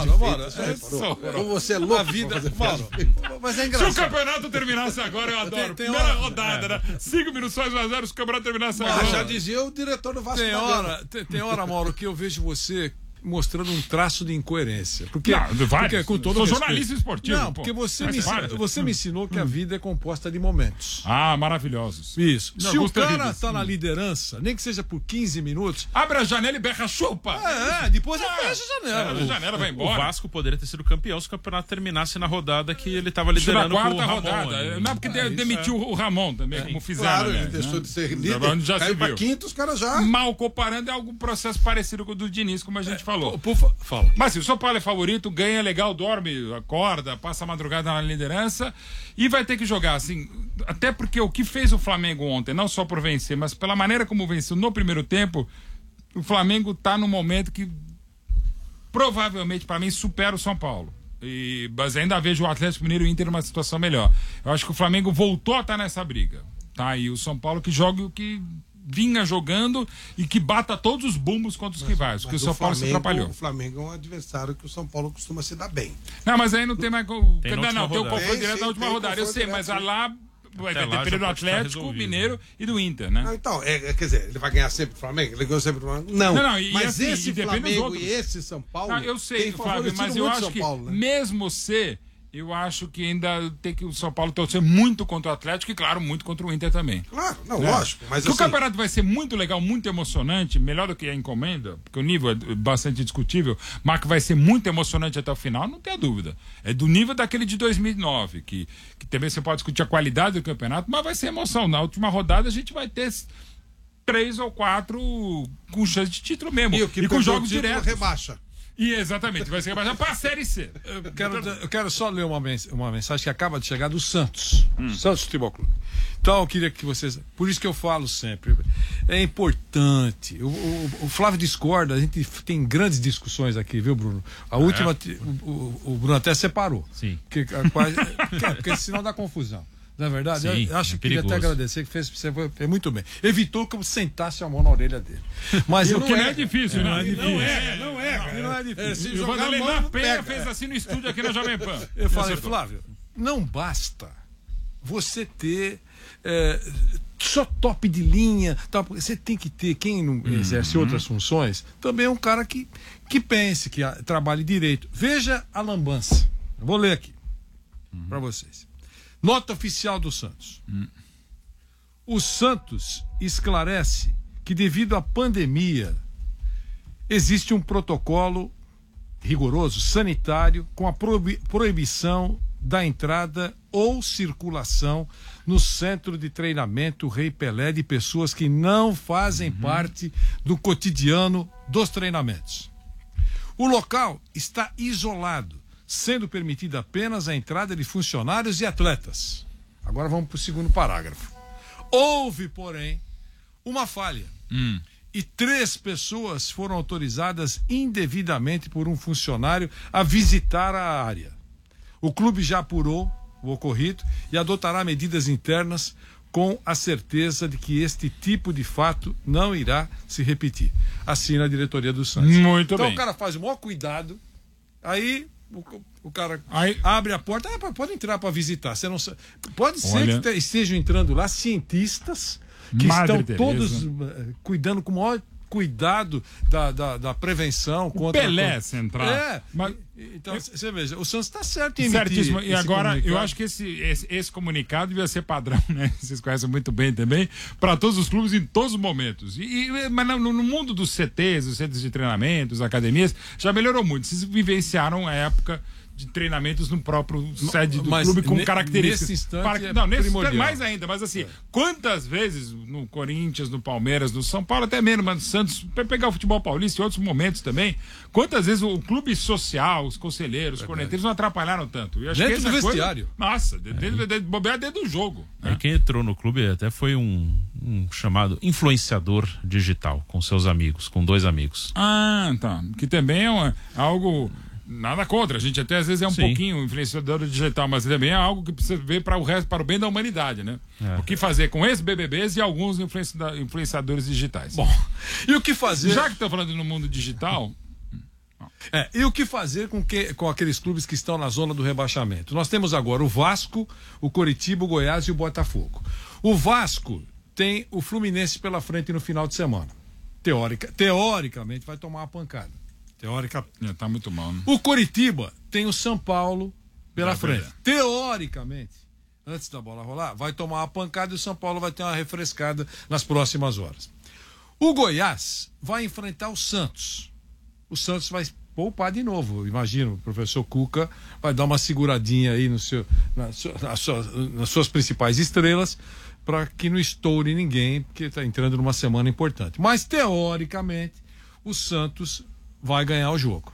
como você é louco a vida, mas é engraçado. Se o campeonato terminasse agora, eu adoro. Primeira rodada, né? 5 minutos só 1-0, se o campeonato terminasse agora. Já dizia o diretor do Vasco. Tem hora, Mauro, que eu vejo você mostrando um traço de incoerência. Porque com todo sou respeito, jornalista esportivo. Não, porque você me ensinou que a vida é composta de momentos. Maravilhosos. Isso. Se o cara tá na liderança, nem que seja por 15 minutos... Abre a janela e berra chupa! Depois fecha a janela. A janela vai embora. O Vasco poderia ter sido campeão se o campeonato terminasse na rodada que ele estava liderando na com o quarta Ramon. rodada. Não, porque demitiu o Ramon também, como fizeram. Claro, né? ele deixou de ser líder. Já caiu se pra viu. quinto, os caras já... Mal comparando, é algum processo parecido com o do Diniz, como a gente falou. Fala. Mas se o São Paulo é favorito, ganha legal, dorme, acorda, passa a madrugada na liderança e vai ter que jogar assim, até porque o que fez o Flamengo ontem, não só por vencer, mas pela maneira como venceu no primeiro tempo, o Flamengo tá num momento que provavelmente, para mim, supera o São Paulo. Mas ainda vejo o Atlético Mineiro e o Inter numa situação melhor. Eu acho que o Flamengo voltou a estar nessa briga, tá? E o São Paulo que joga o que vinha jogando e que bata todos os bumbos contra os rivais, porque o São Paulo se atrapalhou. O Flamengo é um adversário que o São Paulo costuma se dar bem. Não, mas aí não tem mais... Tem o confronto direto na última rodada, eu sei, mas lá vai depender do Atlético, Mineiro e do Inter, né? Não, então, quer dizer, ele vai ganhar sempre o Flamengo? Ele ganhou sempre o Flamengo? Não, mas assim, esse Flamengo e esse São Paulo... eu sei, Flávio, mas eu acho que mesmo eu acho que ainda tem que o São Paulo torcer muito contra o Atlético e, claro, muito contra o Inter também. Claro, lógico. Mas o campeonato vai ser muito legal, muito emocionante, melhor do que a encomenda, porque o nível é bastante discutível, mas que vai ser muito emocionante até o final, não tenha dúvida. É do nível daquele de 2009, que também você pode discutir a qualidade do campeonato, mas vai ser emoção. Na última rodada a gente vai ter 3 ou 4 com chance de título mesmo. E com jogos diretos. Rebaixa. Exatamente, vai ser rebaixado para a Série C. Eu quero só ler uma mensagem que acaba de chegar do Santos. Santos Futebol Clube. Então eu queria que vocês... Por isso que eu falo sempre. É importante. O Flávio discorda, a gente tem grandes discussões aqui, viu, Bruno? A última, o Bruno até separou. Sim. Porque senão dá confusão. Não é verdade? Sim, eu acho que queria até agradecer que você foi muito bem. Evitou que eu sentasse a mão na orelha dele. Mas o que não é difícil, né? Não é difícil. O Vanderlei na Penha fez assim no estúdio aqui na Jovem Pan. Eu falei, Flávio, não basta você ter só top de linha, tá? Você tem que ter, quem não exerce outras funções, também é um cara que pense, que trabalhe direito. Veja a lambança. Eu vou ler aqui para vocês. Nota oficial do Santos. O Santos esclarece que, devido à pandemia, existe um protocolo rigoroso, sanitário, com a proibição da entrada ou circulação no centro de treinamento Rei Pelé de pessoas que não fazem parte do cotidiano dos treinamentos. O local está isolado, sendo permitida apenas a entrada de funcionários e atletas. Agora vamos para o segundo parágrafo. Houve, porém, uma falha. E 3 pessoas foram autorizadas indevidamente por um funcionário a visitar a área. O clube já apurou o ocorrido e adotará medidas internas com a certeza de que este tipo de fato não irá se repetir. Assina a diretoria do Santos. Muito então bem. O cara faz o maior cuidado, aí o cara abre a porta, pode entrar para visitar. Você não sabe. Pode ser que estejam entrando lá cientistas que Madre estão Teresa. todos cuidando com o maior cuidado da prevenção contra Pelé central. Então, você veja, o Santos está certo em emitir. Certíssimo. E agora, comunicado. eu acho que esse comunicado devia ser padrão, né? Vocês conhecem muito bem também, para todos os clubes em todos os momentos. Mas no mundo dos CTs, os centros de treinamento, as academias, já melhorou muito. Vocês vivenciaram a época de treinamentos no próprio sede do clube com características. Nesse instante nesse instante mais ainda, mas assim, quantas vezes no Corinthians, no Palmeiras, no São Paulo, até mesmo no Santos, para pegar o futebol paulista e outros momentos também, quantas vezes o clube social, os conselheiros, os corneteiros não atrapalharam tanto? Eu acho dentro que do vestiário. Nossa, bobear dentro do jogo. Né? Quem entrou no clube até foi um chamado influenciador digital, com seus amigos, com 2 amigos. Ah, tá. Que também é algo... Nada contra, a gente até às vezes é um pouquinho influenciador digital, mas também é algo que precisa ver para o bem da humanidade, né? O que fazer com ex-BBBs e alguns influenciadores digitais. Bom, e o que fazer... Já que estão falando no mundo digital... E o que fazer com aqueles clubes que estão na zona do rebaixamento? Nós temos agora o Vasco, o Coritiba, o Goiás e o Botafogo. O Vasco tem o Fluminense pela frente no final de semana. Teoricamente vai tomar uma pancada. Tá muito mal, né? O Coritiba tem o São Paulo pela frente. Teoricamente, antes da bola rolar, vai tomar uma pancada e o São Paulo vai ter uma refrescada nas próximas horas. O Goiás vai enfrentar o Santos. O Santos vai poupar de novo. Imagino, o professor Cuca vai dar uma seguradinha aí nas suas principais estrelas para que não estoure ninguém, porque está entrando numa semana importante. Mas, teoricamente, o Santos vai ganhar o jogo.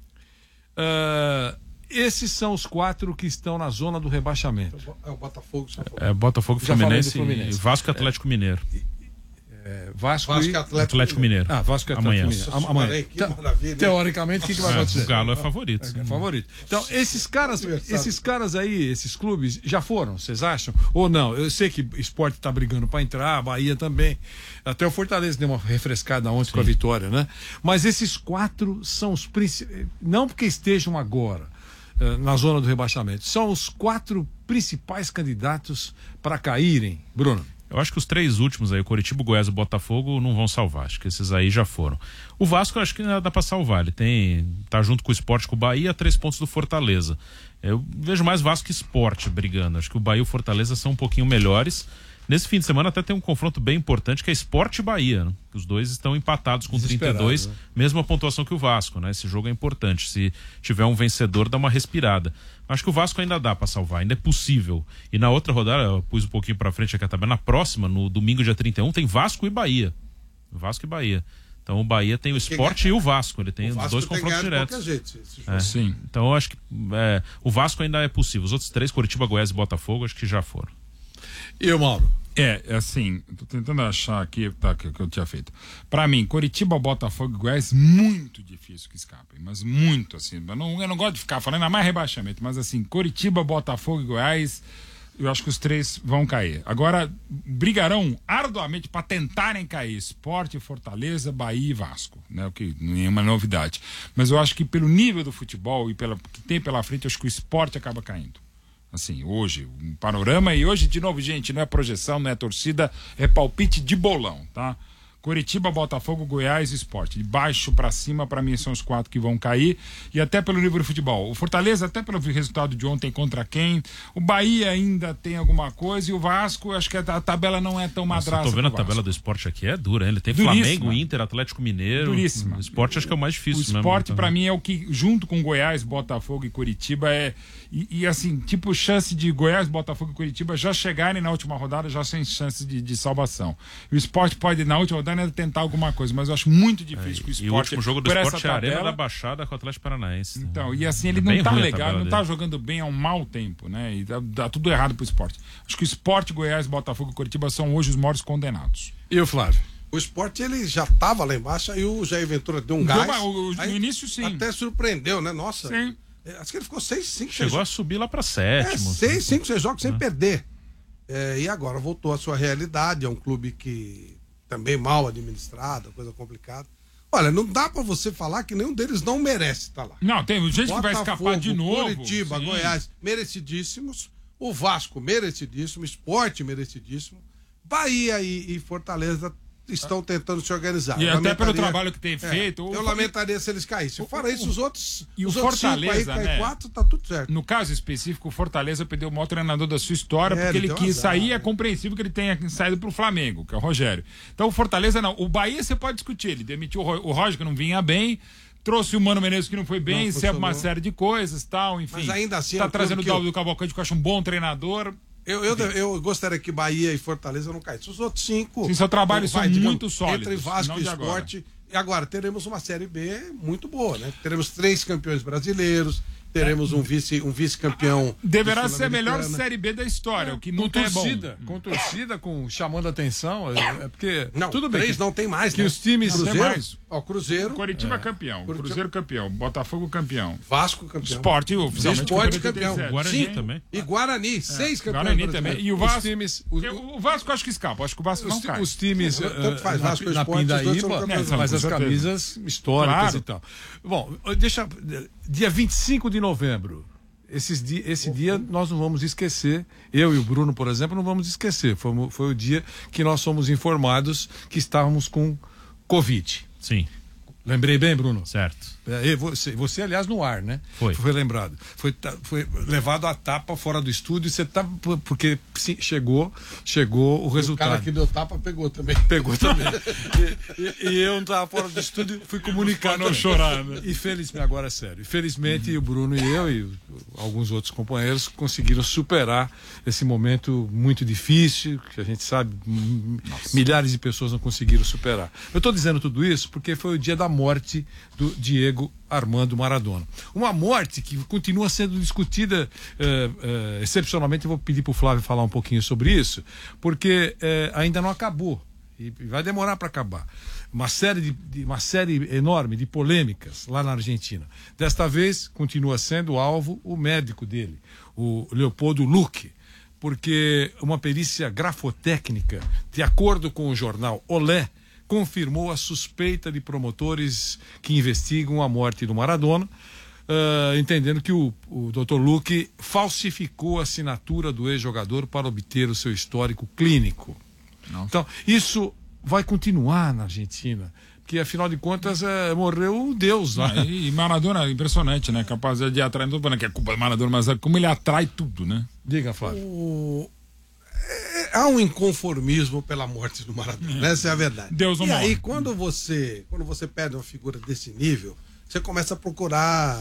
Esses são os 4 que estão na zona do rebaixamento. É o Botafogo, Botafogo, Fluminense e Vasco e Atlético Mineiro. Vasco e Atlético Mineiro. Vasco e Atlético Mineiro. Amanhã. Teoricamente, o que vai acontecer? O Galo é favorito. Favorito. Então, esses caras aí, esses clubes, já foram, vocês acham? Ou não? Eu sei que o Sport está brigando para entrar, a Bahia também. Até o Fortaleza deu uma refrescada ontem com a vitória, né? Mas esses 4 são os principais. Não porque estejam agora na zona do rebaixamento. São os 4 principais candidatos para caírem, Bruno. Eu acho que os 3 últimos aí, o Coritiba, o Goiás e o Botafogo, não vão salvar. Acho que esses aí já foram. O Vasco, eu acho que ainda dá pra salvar. Ele tá junto com o Sport, com o Bahia, a 3 pontos do Fortaleza. Eu vejo mais Vasco que Sport brigando. Acho que o Bahia e o Fortaleza são um pouquinho melhores. Nesse fim de semana até tem um confronto bem importante, que é Sport e Bahia, né? Os dois estão empatados com 32, mesma pontuação que o Vasco, né? Esse jogo é importante. Se tiver um vencedor, dá uma respirada. Acho que o Vasco ainda dá pra salvar, ainda é possível. E na outra rodada, eu pus um pouquinho pra frente aqui a tabela, na próxima, no domingo, dia 31, tem Vasco e Bahia. Vasco e Bahia. Então o Bahia tem o Sport e o Vasco. Ele tem os 2 confrontos diretos. Sim. Então eu acho que o Vasco ainda é possível. Os outros 3, Coritiba, Goiás e Botafogo, acho que já foram. E o Mauro? Assim, tô tentando achar aqui que eu tinha feito. Pra mim, Coritiba, Botafogo e Goiás, muito difícil que escapem, mas muito, assim. Eu não gosto de ficar falando, ainda mais rebaixamento, mas assim, Coritiba, Botafogo e Goiás, eu acho que os 3 vão cair. Agora, brigarão arduamente para tentarem cair Sport, Fortaleza, Bahia e Vasco, né? O que não é uma novidade. Mas eu acho que pelo nível do futebol e que tem pela frente, eu acho que o Sport acaba caindo. Assim, hoje, um panorama, e hoje, de novo, gente, não é projeção, não é torcida, é palpite de bolão, tá? Coritiba, Botafogo, Goiás e Sport. De baixo para cima, para mim, são os 4 que vão cair. E até pelo nível de futebol. O Fortaleza, até pelo resultado de ontem contra quem. O Bahia ainda tem alguma coisa. E o Vasco, acho que a tabela não é tão madraça. Eu tô vendo a tabela do Sport aqui, é dura. Ele tem Duríssima. Flamengo, Inter, Atlético Mineiro. Duríssima. O Sport acho que é o mais difícil o mesmo. Sport, para mim, é o que, junto com Goiás, Botafogo e Coritiba, é. E assim, tipo, chance de Goiás, Botafogo e Coritiba já chegarem na última rodada, já sem chance de salvação. E o Sport pode, na última rodada, tentar alguma coisa, mas eu acho muito difícil que o Sport... E o último jogo do Sport é a Arena da tabela... Baixada com o Atlético Paranaense. Então, e assim, ele não tá legal, não tá jogando bem há um mau tempo, né? E dá tudo errado pro Sport. Acho que o Sport, Goiás, Botafogo e Coritiba são hoje os maiores condenados. E o Flávio? O Sport, ele já tava lá embaixo, aí o Jair Ventura deu um gás. No início, sim. Até surpreendeu, né? Nossa. Sim. Acho que ele ficou 6, 5, Chegou a subir lá para 7º. 6, 5, 6 jogos sem perder. E agora voltou à sua realidade. É um clube que também mal administrado, coisa complicada. Olha, não dá pra você falar que nenhum deles não merece estar lá. Não, tem gente que vai escapar de novo. Curitiba, Goiás, merecidíssimos. O Vasco, merecidíssimo. Sport, merecidíssimo. Bahia e Fortaleza estão tentando se organizar. E até pelo trabalho que tem feito. Eu lamentaria se eles caíssem. Fora isso, os outros. E os o Fortaleza, aí, né? 4, tá tudo certo. No caso específico, o Fortaleza perdeu o maior treinador da sua história porque ele quis sair. É compreensível que ele tenha saído pro Flamengo, que é o Rogério. Então o Fortaleza não. O Bahia você pode discutir. Ele demitiu o Roger, que não vinha bem. Trouxe o Mano Menezes, que não foi bem. Serve uma série de coisas tal. Enfim. Mas ainda assim. Tá trazendo o Dalvio Cavalcante, que eu acho um bom treinador. Eu gostaria que Bahia e Fortaleza não caíssem. Os outros 5. Sim, seu trabalho são muito sólidos. Entre Vasco e Sport. E agora teremos uma Série B muito boa, né? Teremos 3 campeões brasileiros. Teremos um vice-campeão. Deverá ser a melhor Série B da história, o que não é bom. Com torcida, chamando a atenção. Porque. Não, tudo bem. 3 não tem mais. Que né? os times. Cruzeiro. Coritiba campeão. Cruzeiro campeão. Botafogo campeão. Vasco campeão. Sport oficialmente campeão. Guarani também. E Guarani, 6 campeões. Guarani também. E o Vasco. Times, o Vasco acho que escapa. Acho que o Vasco não cai. Os times. Tanto faz Vasco na Sport, Pindaíba, mas as camisas históricas e tal. Bom, dia 25 de novembro. Esse dia nós não vamos esquecer. Eu e o Bruno, por exemplo, não vamos esquecer. Foi o dia que nós fomos informados que estávamos com Covid. Sim. Lembrei bem, Bruno? Certo. Você, aliás, no ar, né? Foi lembrado. Foi levado a tapa fora do estúdio. Você tá. Porque sim, chegou o resultado. O cara que deu tapa pegou também. E eu não estava fora do estúdio, fui comunicar. Não chorar, né? E felizmente, agora é sério. Infelizmente, o Bruno e eu e alguns outros companheiros conseguiram superar esse momento muito difícil, que a gente sabe, milhares de pessoas não conseguiram superar. Eu estou dizendo tudo isso porque foi o dia da morte do Diego Armando Maradona. Uma morte que continua sendo discutida excepcionalmente. Eu vou pedir para o Flávio falar um pouquinho sobre isso, porque ainda não acabou e vai demorar para acabar. Uma série enorme de polêmicas lá na Argentina. Desta vez continua sendo alvo o médico dele, o Leopoldo Luque, porque uma perícia grafotécnica, de acordo com o jornal Olé, confirmou a suspeita de promotores que investigam a morte do Maradona, entendendo que o Dr. Luque falsificou a assinatura do ex-jogador para obter o seu histórico clínico. Nossa. Então, isso vai continuar na Argentina, porque afinal de contas morreu um deus lá. E Maradona é impressionante, né? Capaz de atrair, não tô falando que é culpa do Maradona, mas é como ele atrai tudo, né? Diga, Flávio. Há um inconformismo pela morte do Maradona, essa é a verdade. Deus não e morre. aí, quando você perde uma figura desse nível, você começa a procurar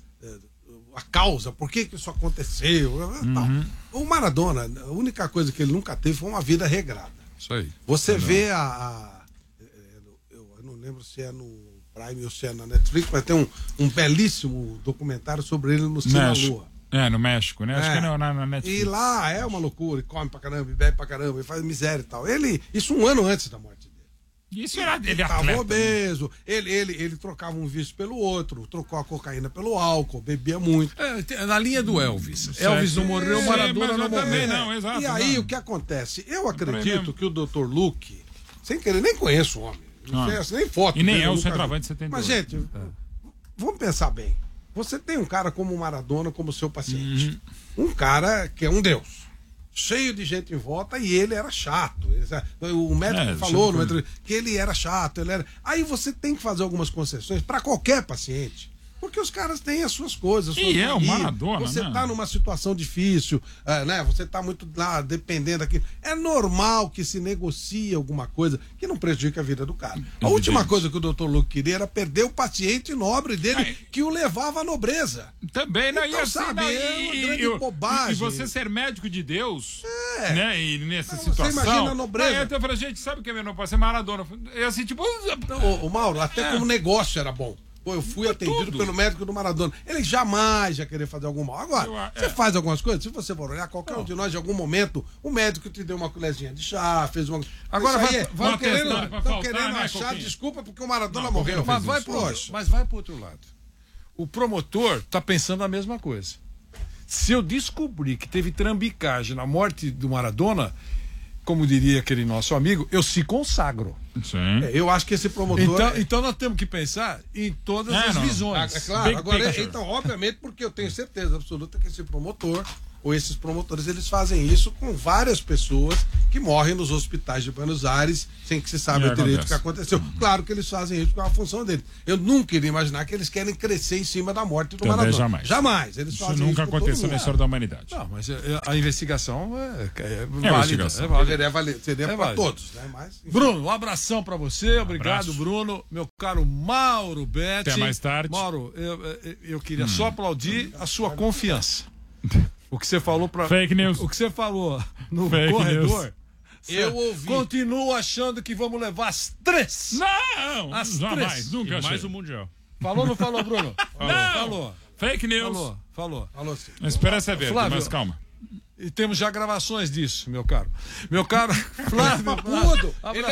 a causa, por que isso aconteceu, tal. O Maradona, a única coisa que ele nunca teve foi uma vida regrada. Isso aí. Você vê eu não lembro se é no Prime ou se é na Netflix, mas tem um belíssimo documentário sobre ele no Céu da Lua. No México, né? Acho que não, na Netflix. E lá é uma loucura, ele come pra caramba, ele bebe pra caramba, ele faz miséria e tal. Isso um ano antes da morte dele. Isso era ele estava obeso, ele trocava um vício pelo outro, trocou a cocaína pelo álcool, bebia muito. Na linha do Elvis. Elvis não morreu, Maradona não morreu. Não, exato, e aí o que acontece? Eu acredito que o Dr. Luque, sem querer, nem conheço o homem, não conheço nem foto. E nem é o centroavante de 78. Mas, gente, vamos pensar bem. Você tem um cara como o Maradona como seu paciente. Um cara que é um deus. cheio de gente em volta, e ele era chato. O médico falou que ele era chato. Aí você tem que fazer algumas concessões para qualquer paciente. Porque os caras têm as suas coisas. E é o Maradona, você né? tá numa situação difícil, né? Você tá muito lá dependendo daquilo. É normal que se negocie alguma coisa que não prejudique a vida do cara. A última coisa que o Dr. Luque queria era perder o paciente nobre dele, que o levava à nobreza. Também, né? Então, sabe, é uma grande bobagem. E você ser médico de Deus, né? E nessa situação. Você imagina a nobreza. Aí eu falei, gente, sabe o que é meu pai ser Maradona? Eu assim, tipo... Não, o Mauro, até como negócio era bom. Pô, eu fui atendido pelo médico do Maradona. Ele jamais ia querer fazer algum mal. Agora, você faz algumas coisas, se você for olhar, qualquer um de nós, em algum momento, o médico te deu uma colherzinha de chá, fez uma... Agora vai querendo achar desculpa porque o Maradona morreu. Mas vai pro outro lado. O promotor tá pensando a mesma coisa. Se eu descobrir que teve trambicagem na morte do Maradona, como diria aquele nosso amigo, eu se consagro. Sim. Eu acho que esse promotor... Então nós temos que pensar em todas as visões. É claro. Agora, então, obviamente, porque eu tenho certeza absoluta que esse promotor, ou esses promotores, eles fazem isso com várias pessoas que morrem nos hospitais de Buenos Aires sem que se saiba direito o que aconteceu. Claro que eles fazem isso com a função deles. Eu nunca iria imaginar que eles querem crescer em cima da morte do Maradona. Jamais. Eles isso nunca aconteceu na história da humanidade. Não, mas a investigação é válida. Seria para todos. Né? Mas, Bruno, um abração para você. Obrigado, Bruno. Meu caro Mauro Betti. Até mais tarde. Mauro, eu queria só aplaudir a sua confiança. O que você falou para Fake news. O que você falou no Fake corredor. News. Eu ouvi. Continuo achando que vamos levar as 3. Não! As jamais. 3. Nunca mais um Mundial. Falou ou não falou, Bruno? Falou. Fake news. Falou sim. A esperança é verde, Flávio, mas calma. E temos já gravações disso, meu caro. Meu caro Flávio Papudo. Ele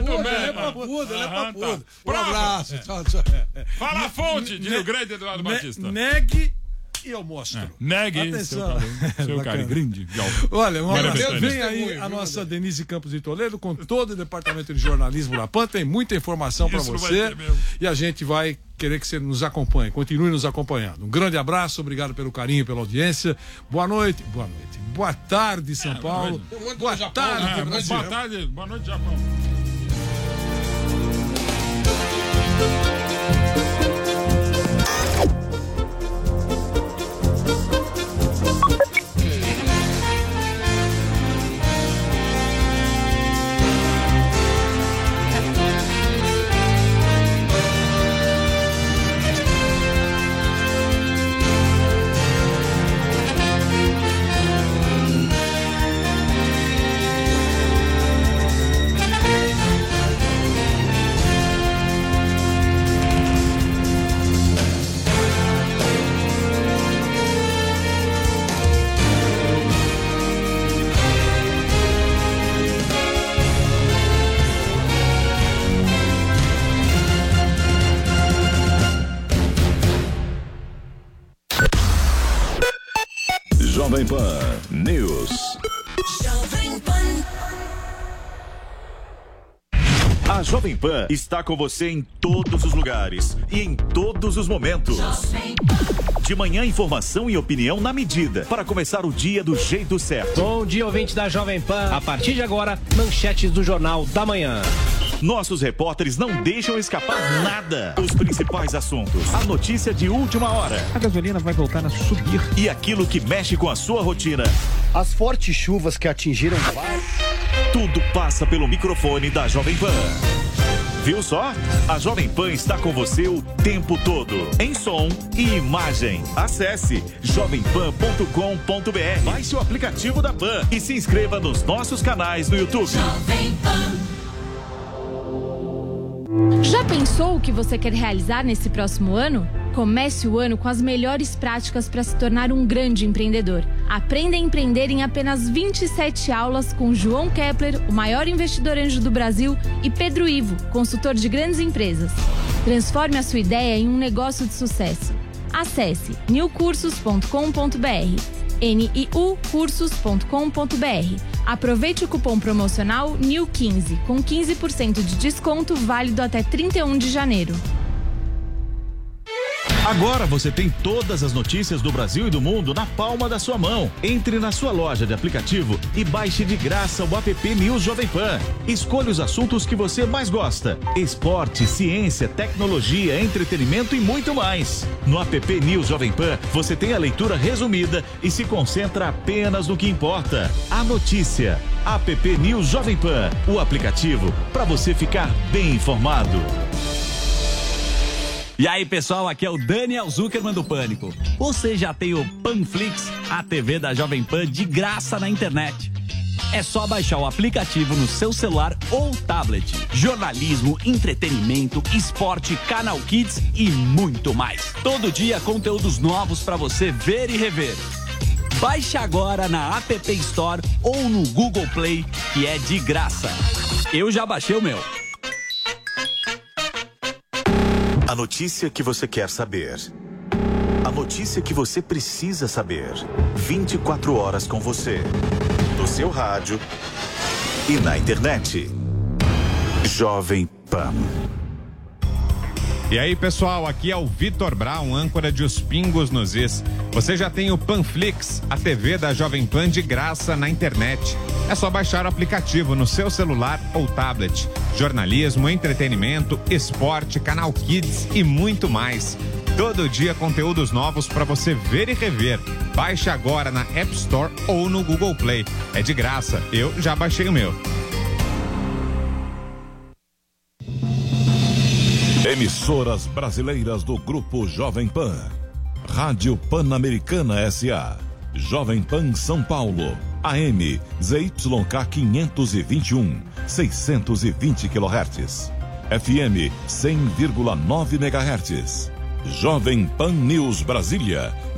é papudo. Um abraço. Tchau. Fala a fonte de Rio Grande, Eduardo Batista. Negue e eu mostro. Negue. Atenção. Seu cara grande. Olha, vem aí a nossa Denise Campos de Toledo com todo o departamento de jornalismo da PAN. Tem muita informação para você. E a gente vai querer que você nos acompanhe. Continue nos acompanhando. Um grande abraço, obrigado pelo carinho, pela audiência. Boa noite. Boa tarde, São Paulo. Boa tarde, Brasil. Boa tarde. Boa noite, Japão. Jovem Pan News. A Jovem Pan está com você em todos os lugares e em todos os momentos. De manhã, informação e opinião na medida, para começar o dia do jeito certo. Bom dia, ouvinte da Jovem Pan. A partir de agora, manchetes do Jornal da Manhã. Nossos repórteres não deixam escapar nada. Os principais assuntos, a notícia de última hora. A gasolina vai voltar a subir. E aquilo que mexe com a sua rotina. As fortes chuvas que atingiram... Tudo passa pelo microfone da Jovem Pan. Viu só? A Jovem Pan está com você o tempo todo, em som e imagem. Acesse jovempan.com.br, baixe o aplicativo da Pan e se inscreva nos nossos canais no YouTube. Jovem Pan. Já pensou o que você quer realizar nesse próximo ano? Comece o ano com as melhores práticas para se tornar um grande empreendedor. Aprenda a empreender em apenas 27 aulas com João Kepler, o maior investidor anjo do Brasil, e Pedro Ivo, consultor de grandes empresas. Transforme a sua ideia em um negócio de sucesso. Acesse newcursos.com.br, niucursos.com.br. Aproveite o cupom promocional NEW15 com 15% de desconto válido até 31 de janeiro. Agora você tem todas as notícias do Brasil e do mundo na palma da sua mão. Entre na sua loja de aplicativo e baixe de graça o app News Jovem Pan. Escolha os assuntos que você mais gosta: esporte, ciência, tecnologia, entretenimento e muito mais. No app News Jovem Pan, você tem a leitura resumida e se concentra apenas no que importa: a notícia. App News Jovem Pan, o aplicativo para você ficar bem informado. E aí, pessoal, aqui é o Daniel Zuckerman do Pânico. Você já tem o Panflix, a TV da Jovem Pan, de graça na internet. É só baixar o aplicativo no seu celular ou tablet. Jornalismo, entretenimento, esporte, canal Kids e muito mais. Todo dia conteúdos novos para você ver e rever. Baixe agora na App Store ou no Google Play, que é de graça. Eu já baixei o meu. A notícia que você quer saber. A notícia que você precisa saber. 24 horas com você. No seu rádio e na internet. Jovem Pan. E aí, pessoal, aqui é o Vitor Brown, âncora de Os Pingos nos Is. Você já tem o Panflix, a TV da Jovem Pan, de graça na internet. É só baixar o aplicativo no seu celular ou tablet. Jornalismo, entretenimento, esporte, canal Kids e muito mais. Todo dia conteúdos novos para você ver e rever. Baixe agora na App Store ou no Google Play. É de graça, eu já baixei o meu. Emissoras brasileiras do Grupo Jovem Pan. Rádio Pan-Americana S.A. Jovem Pan São Paulo. AM ZYK 521, 620 kHz. FM 100,9 MHz. Jovem Pan News Brasília.